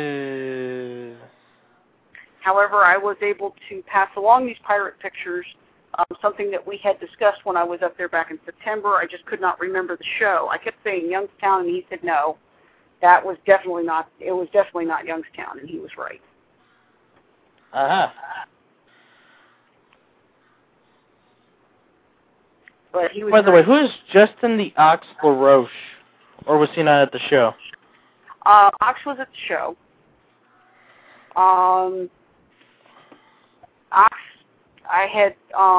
However, I was able to pass along these pirate pictures something that we had discussed when I was up there back in September. I just could not remember the show. I kept saying Youngstown, and he said no. That was definitely not. It was definitely not Youngstown, and he was right. But he was. By the way, who is Justin the Ox LaRoche, or was he not at the show? Ox was at the show. Ox, I had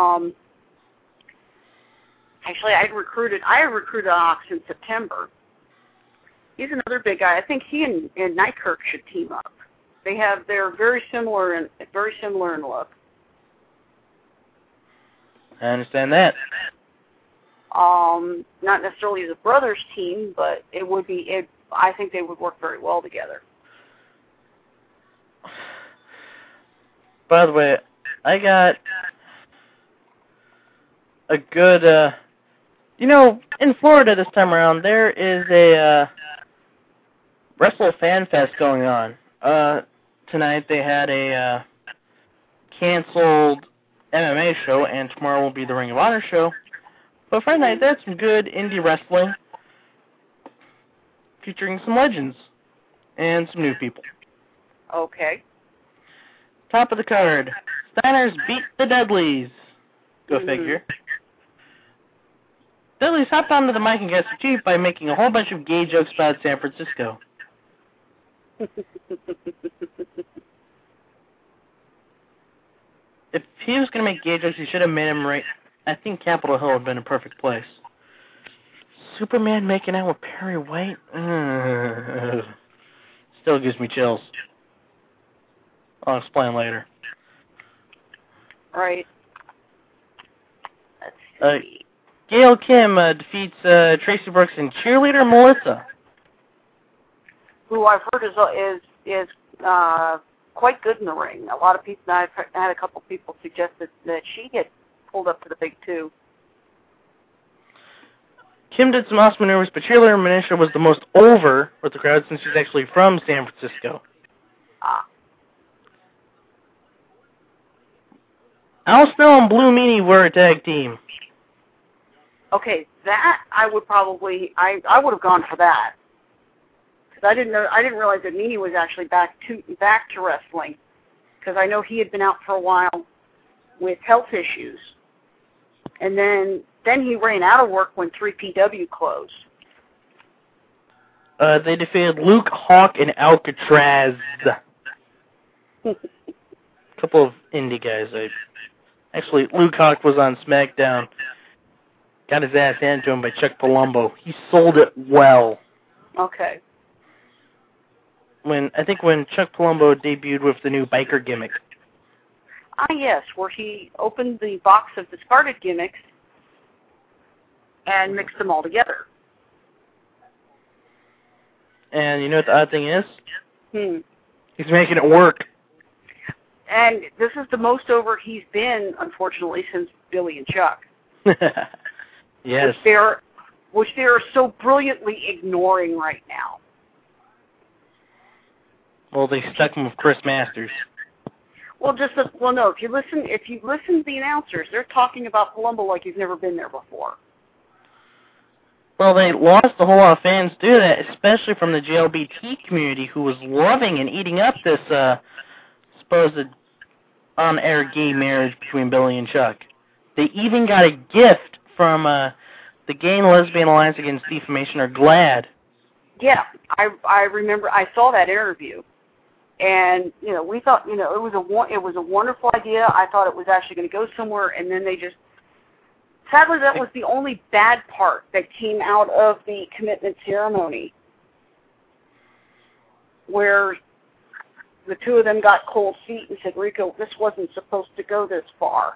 actually I had recruited Ox in September. He's another big guy. I think he and Nightcirk should team up. They're very similar in look. I understand that. Not necessarily as a brothers team, but I think they would work very well together. By the way, I got a good, in Florida this time around, there is a Wrestle Fan Fest going on. Tonight they had a canceled MMA show, and tomorrow will be the Ring of Honor show. But Friday night, that's some good indie wrestling, featuring some legends and some new people. Okay. Top of the card, Steiners beat the Dudleys. Go figure. Dudleys hopped onto the mic and got cheap by making a whole bunch of gay jokes about San Francisco. If he was going to make gay jokes, he should have made him right. I think Capitol Hill would have been a perfect place. Superman making out with Perry White? Still gives me chills. I'll explain later. Right. Let's see. Gail Kim defeats Tracy Brooks and cheerleader Melissa, who I've heard is quite good in the ring. A lot of people. I've had a couple people suggest that she had pulled up to the big two. Kim did some awesome maneuvers, but cheerleader Melissa was the most over with the crowd since she's actually from San Francisco. Al Snow and Blue Meanie were a tag team. Okay, that I would probably I would have gone for that, because I didn't realize that Meanie was actually back to wrestling, because I know he had been out for a while with health issues, and then he ran out of work when 3PW closed. They defeated Luke Hawk and Alcatraz. A couple of indie guys. Actually, Luke Hawk was on SmackDown. Got his ass handed to him by Chuck Palumbo. He sold it well. Okay. When Chuck Palumbo debuted with the new biker gimmick. Yes, where he opened the box of discarded gimmicks and mixed them all together. And you know what the odd thing is? He's making it work. And this is the most over he's been, unfortunately, since Billy and Chuck. Yes. Which they are so brilliantly ignoring right now. Well, they stuck him with Chris Masters. Well, no. If you listen to the announcers, they're talking about Palumbo like he's never been there before. Well, they lost a whole lot of fans due to that, especially from the JLBT community, who was loving and eating up this supposed on-air gay marriage between Billy and Chuck. They even got a gift from the Gay and Lesbian Alliance Against Defamation, or GLAAD. Yeah, I remember. I saw that interview, and we thought it was a wonderful idea. I thought it was actually going to go somewhere, and then they just. Sadly, that was the only bad part that came out of the commitment ceremony, where the two of them got cold feet and said, "Rico, this wasn't supposed to go this far."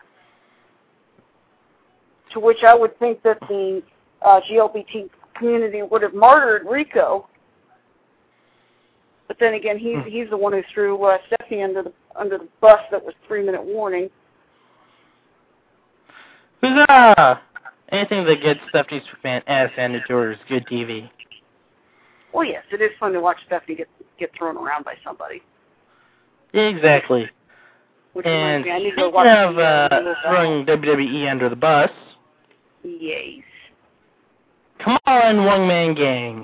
To which I would think that the GLBT community would have martyred Rico, but then again, he's the one who threw Stephanie under the bus. That was 3-minute warning. Huzzah! Anything that gets Stephanie's ass handed to her is good TV. Well, yes, it is fun to watch Stephanie get thrown around by somebody. Yeah, exactly. Which And reminds me, I need to speaking watch of the throwing WWE under the bus, Yes. Kamala One Man Gang.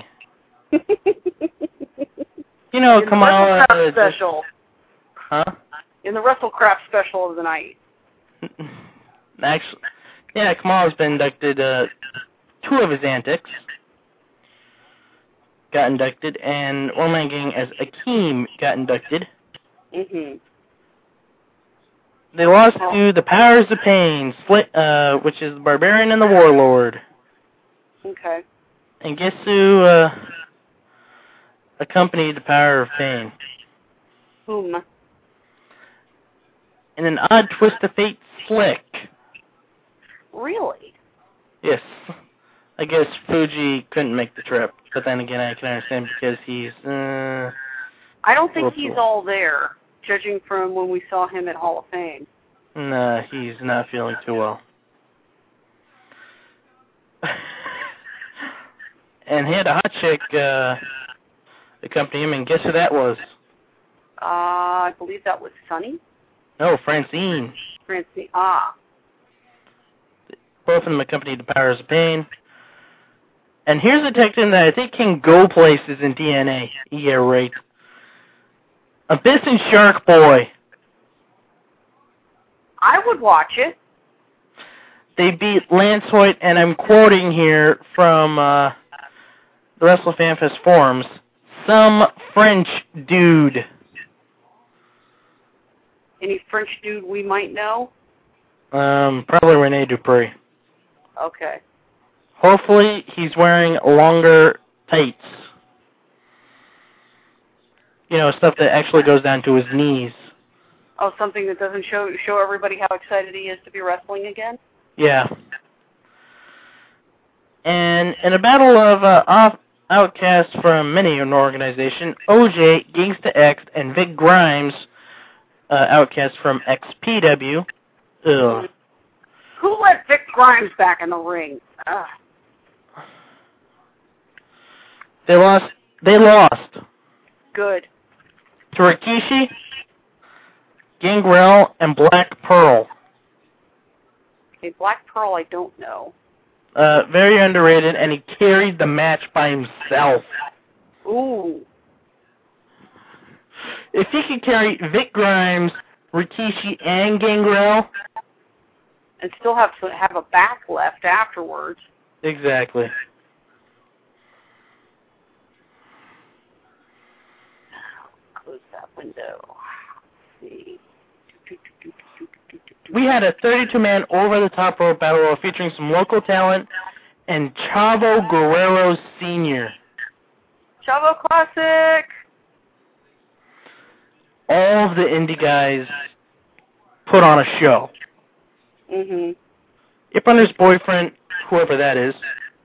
You know, In Kamala... the WrestleCraft special. Huh? In the WrestleCraft special of the night. Actually, yeah, Kamala's been inducted, 2 of his antics got inducted, and One Man Gang as Akeem got inducted. Mm-hmm. They lost to the Powers of Pain, which is the Barbarian and the Warlord. Okay. And guess who accompanied the Power of Pain? Whom? In an odd twist of fate, Slick. Really? Yes. I guess Fuji couldn't make the trip, but then again, I can understand because he's, I don't think he's all there, judging from when we saw him at Hall of Fame. Nah, he's not feeling too well. And he had a hot chick accompany him, and guess who that was? I believe that was Sunny? No, Francine. Francine, Both of them accompanied the Powers of Pain. And here's a tech team that I think can go places in TNA. Yeah, right. Abyss and Shark Boy. I would watch it. They beat Lance Hoyt, and I'm quoting here from the Wrestle Fan Fest forums, some French dude. Any French dude we might know? Probably Rene Dupree. Okay. Hopefully he's wearing longer tights. You know, stuff that actually goes down to his knees. Oh, something that doesn't show everybody how excited he is to be wrestling again? Yeah. And in a battle of outcasts from many an organization, OJ, Gangsta X, and Vic Grimes, outcasts from XPW. Ugh. Who let Vic Grimes back in the ring? Ugh. They lost. Good. To Rikishi, Gangrel, and Black Pearl. Okay, Black Pearl I don't know. Very underrated, and he carried the match by himself. Ooh. If he could carry Vic Grimes, Rikishi, and Gangrel... And still have a back left afterwards. Exactly. Close that window. Let's see. We had a 32-man over-the-top rope battle royal featuring some local talent and Chavo Guerrero Sr. Chavo Classic! All of the indie guys put on a show. Mm-hmm. Yip Under's boyfriend, whoever that is,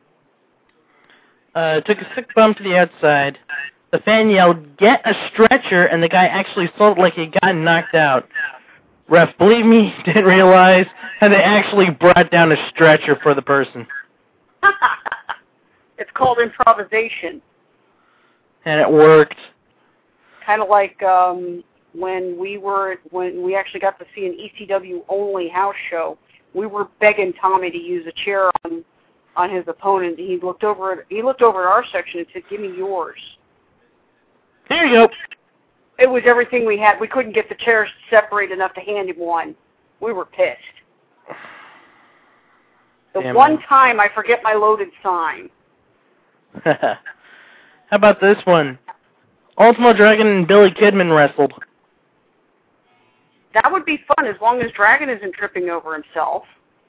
took a sick bump to the outside. The fan yelled, "Get a stretcher," and the guy actually sold it like he got knocked out. Ref, believe me, didn't realize how they actually brought down a stretcher for the person. It's called improvisation. And it worked. Kind of like when we actually got to see an ECW only house show. We were begging Tommy to use a chair on his opponent. He looked over at our section and said, "Give me yours." There you go. It was everything we had. We couldn't get the chairs separate enough to hand him one. We were pissed. One time I forget my loaded sign. How about this one? Ultimo Dragon and Billy Kidman wrestled. That would be fun as long as Dragon isn't tripping over himself.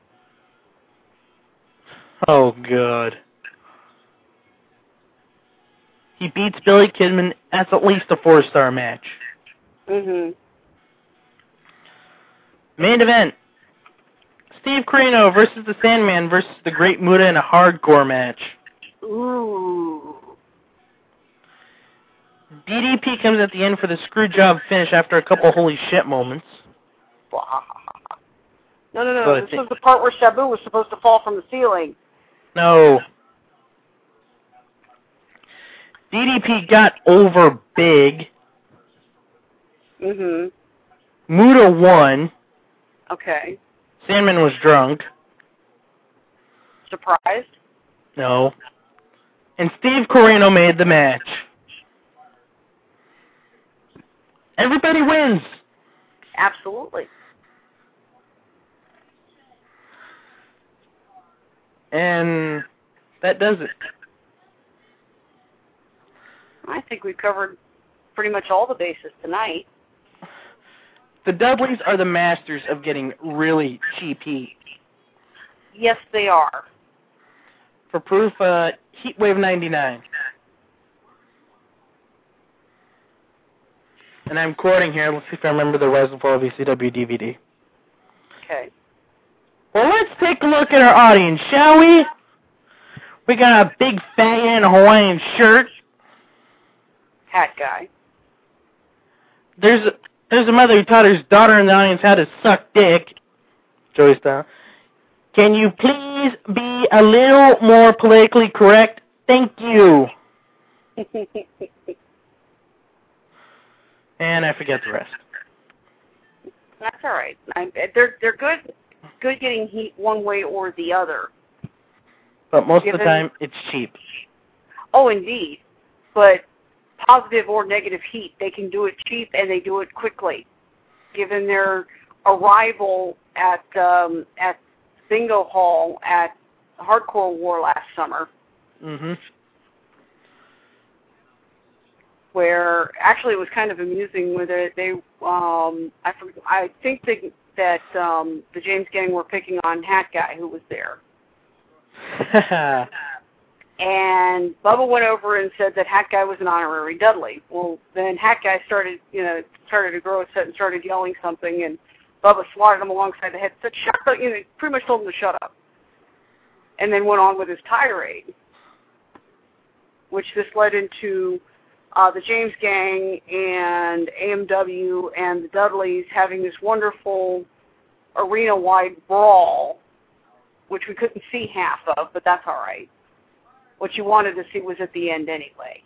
Oh, God. He beats Billy Kidman. That's at least a 4-star match. Mm-hmm. Main event. Steve Corino versus the Sandman versus the Great Muta in a hardcore match. Ooh. DDP comes at the end for the screw job finish after a couple holy shit moments. No. This was the part where Sabu was supposed to fall from the ceiling. No. DDP got over big. Mm-hmm. Muta won. Okay. Sandman was drunk. Surprised? No. And Steve Corino made the match. Everybody wins. Absolutely. And that does it. I think we've covered pretty much all the bases tonight. The Dudleys are the masters of getting really cheap heat. Yes, they are. For proof, Heatwave 99. And I'm quoting here. Let's see if I remember the Reservoir VCW DVD. Okay. Well, let's take a look at our audience, shall we? We got a big fat guy in a Hawaiian shirt. Hat guy. There's a mother who taught her daughter in the audience how to suck dick. Joey style. Can you please be a little more politically correct? Thank you. And I forget the rest. That's all right. They're good getting heat one way or the other. But most of the time, it's cheap. Oh, indeed. But positive or negative heat, they can do it cheap and they do it quickly. Given their arrival at Bingo Hall at Hardcore War last summer, where actually it was kind of amusing. With it, I think that the James Gang were picking on Hat Guy, who was there. And Bubba went over and said that Hat Guy was an honorary Dudley. Well, then Hat Guy started to grow a set and started yelling something, and Bubba swatted him alongside the head, said, "Shut up!" Pretty much told him to shut up, and then went on with his tirade, which this led into the James Gang and AMW and the Dudleys having this wonderful arena-wide brawl, which we couldn't see half of, but that's all right. What you wanted to see was at the end anyway.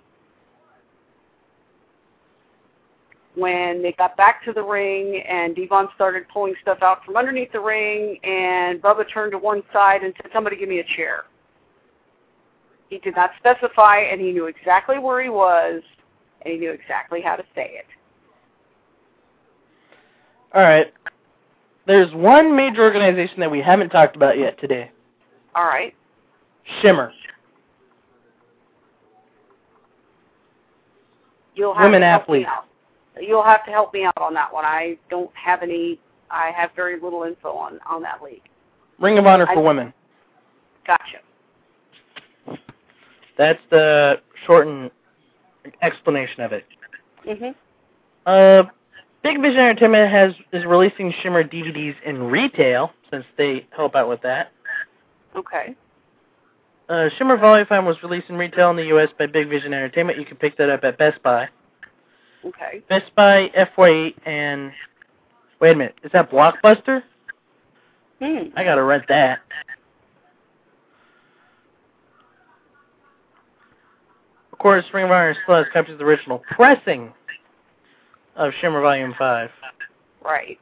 When they got back to the ring and Devon started pulling stuff out from underneath the ring, and Bubba turned to one side and said, "Somebody give me a chair." He did not specify, and he knew exactly where he was, and he knew exactly how to say it. All right. There's one major organization that we haven't talked about yet today. All right. Shimmer. Women athletes. You'll have to help me out on that one. I don't have any. I have very little info on that league. Ring of Honor for women. Gotcha. That's the shortened explanation of it. Big Vision Entertainment is releasing Shimmer DVDs in retail, since they help out with that. Okay. Shimmer Volume 5 was released in retail in the U.S. by Big Vision Entertainment. You can pick that up at Best Buy. Okay. Best Buy, FY8, and... Wait a minute. Is that Blockbuster? I gotta rent that. Of course, Ring of Honor still has copies of the original pressing of Shimmer Volume 5. Right.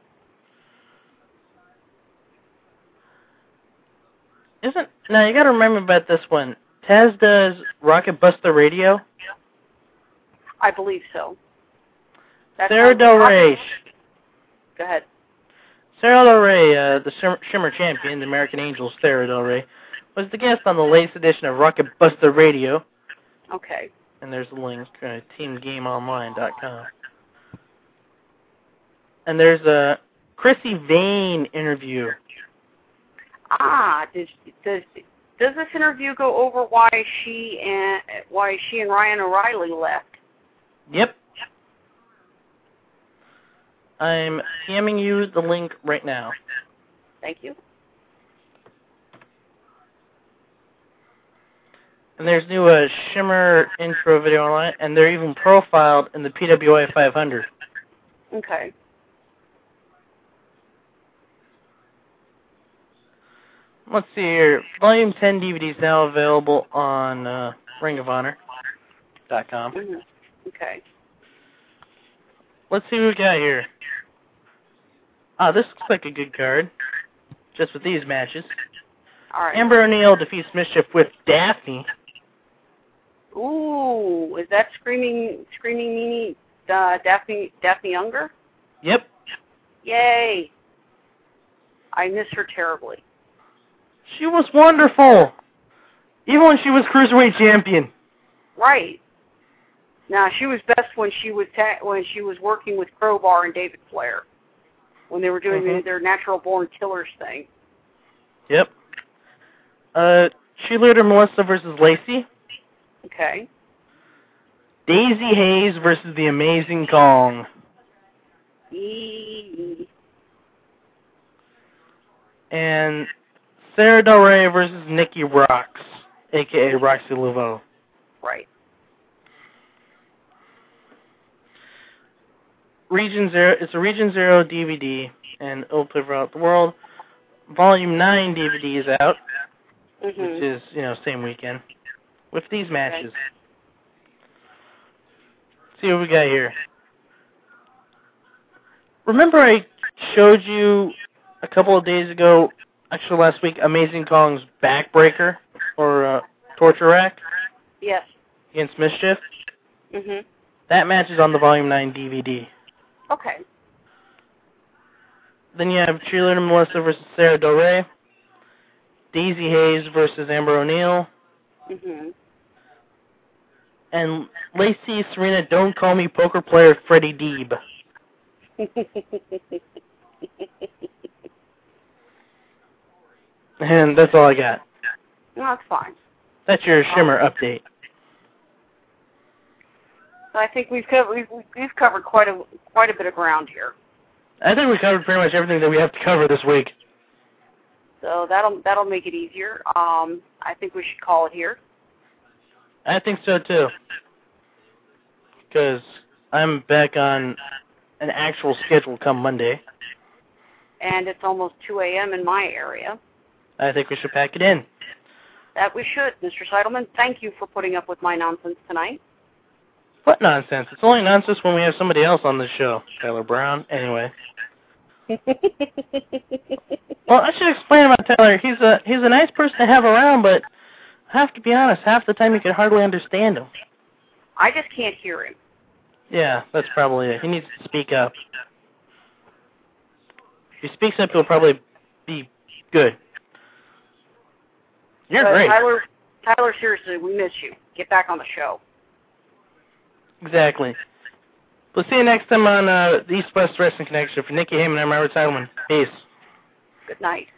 Now, you gotta remember about this one. Taz does Rocket Buster Radio. I believe so. Sarah Del Rey. Go ahead. Sarah Del Rey, the Shimmer champion, the American Angels, Sarah Del Rey, was the guest on the latest edition of Rocket Buster Radio. Okay. And there's the link, teamgameonline.com. And there's a Chrissy Vane interview. Does this interview go over why she and Ryan O'Reilly left? Yep. I'm PMing you the link right now. Thank you. And there's new Shimmer intro video online, and they're even profiled in the PWI 500. Okay. Let's see here. Volume 10 DVD is now available on ringofhonor.com. Okay. Let's see what we got here. Ah, this looks like a good card. Just with these matches. All right. Amber O'Neil defeats Mischief with Daphne. Ooh, is that Screaming Meanie Daphne Younger? Yep. Yay. I miss her terribly. She was wonderful. Even when she was Cruiserweight Champion. Right. Now, she was best when she was working with Crowbar and David Flair. When they were doing their Natural Born Killers thing. Yep. Cheerleader Melissa versus Lacey. Okay. Daisy Hayes versus The Amazing Kong. And Sarah Del Rey versus Nikki Roxx, a.k.a. Roxy Laveau. Right. Region Zero. It's a Region Zero DVD, and it'll play throughout the world. Volume 9 DVD is out, which is, same weekend, with these matches. Okay. See what we got here. Remember I showed you a couple of days ago, actually last week, Amazing Kong's backbreaker, or torture rack? Yes. Against Mischief? Mhm. That match is on the Volume 9 DVD. Okay. Then you have Cheerleader Melissa versus Sarah Del Rey. Daisy Hayes versus Amber O'Neil. Mhm. And Lacey Serena Don't Call Me Poker Player Freddie Deeb. And that's all I got. No, that's fine. That's your Shimmer update. So I think we've covered quite a bit of ground here. I think we covered pretty much everything that we have to cover this week. So that'll make it easier. I think we should call it here. I think so too. Because I'm back on an actual schedule come Monday. And it's almost 2 a.m. in my area. I think we should pack it in. That we should. Mr. Seidelman, thank you for putting up with my nonsense tonight. What nonsense? It's only nonsense when we have somebody else on the show. Tyler Brown. Anyway. Well, I should explain about Tyler. He's a nice person to have around, but I have to be honest, half the time you can hardly understand him. I just can't hear him. Yeah, that's probably it. He needs to speak up. If he speaks up, he'll probably be good. You're great. Tyler, seriously, we miss you. Get back on the show. Exactly. We'll see you next time on the East West Wrestling Connection. For Nikki Heyman, I'm Robert Seidelman. Peace. Good night.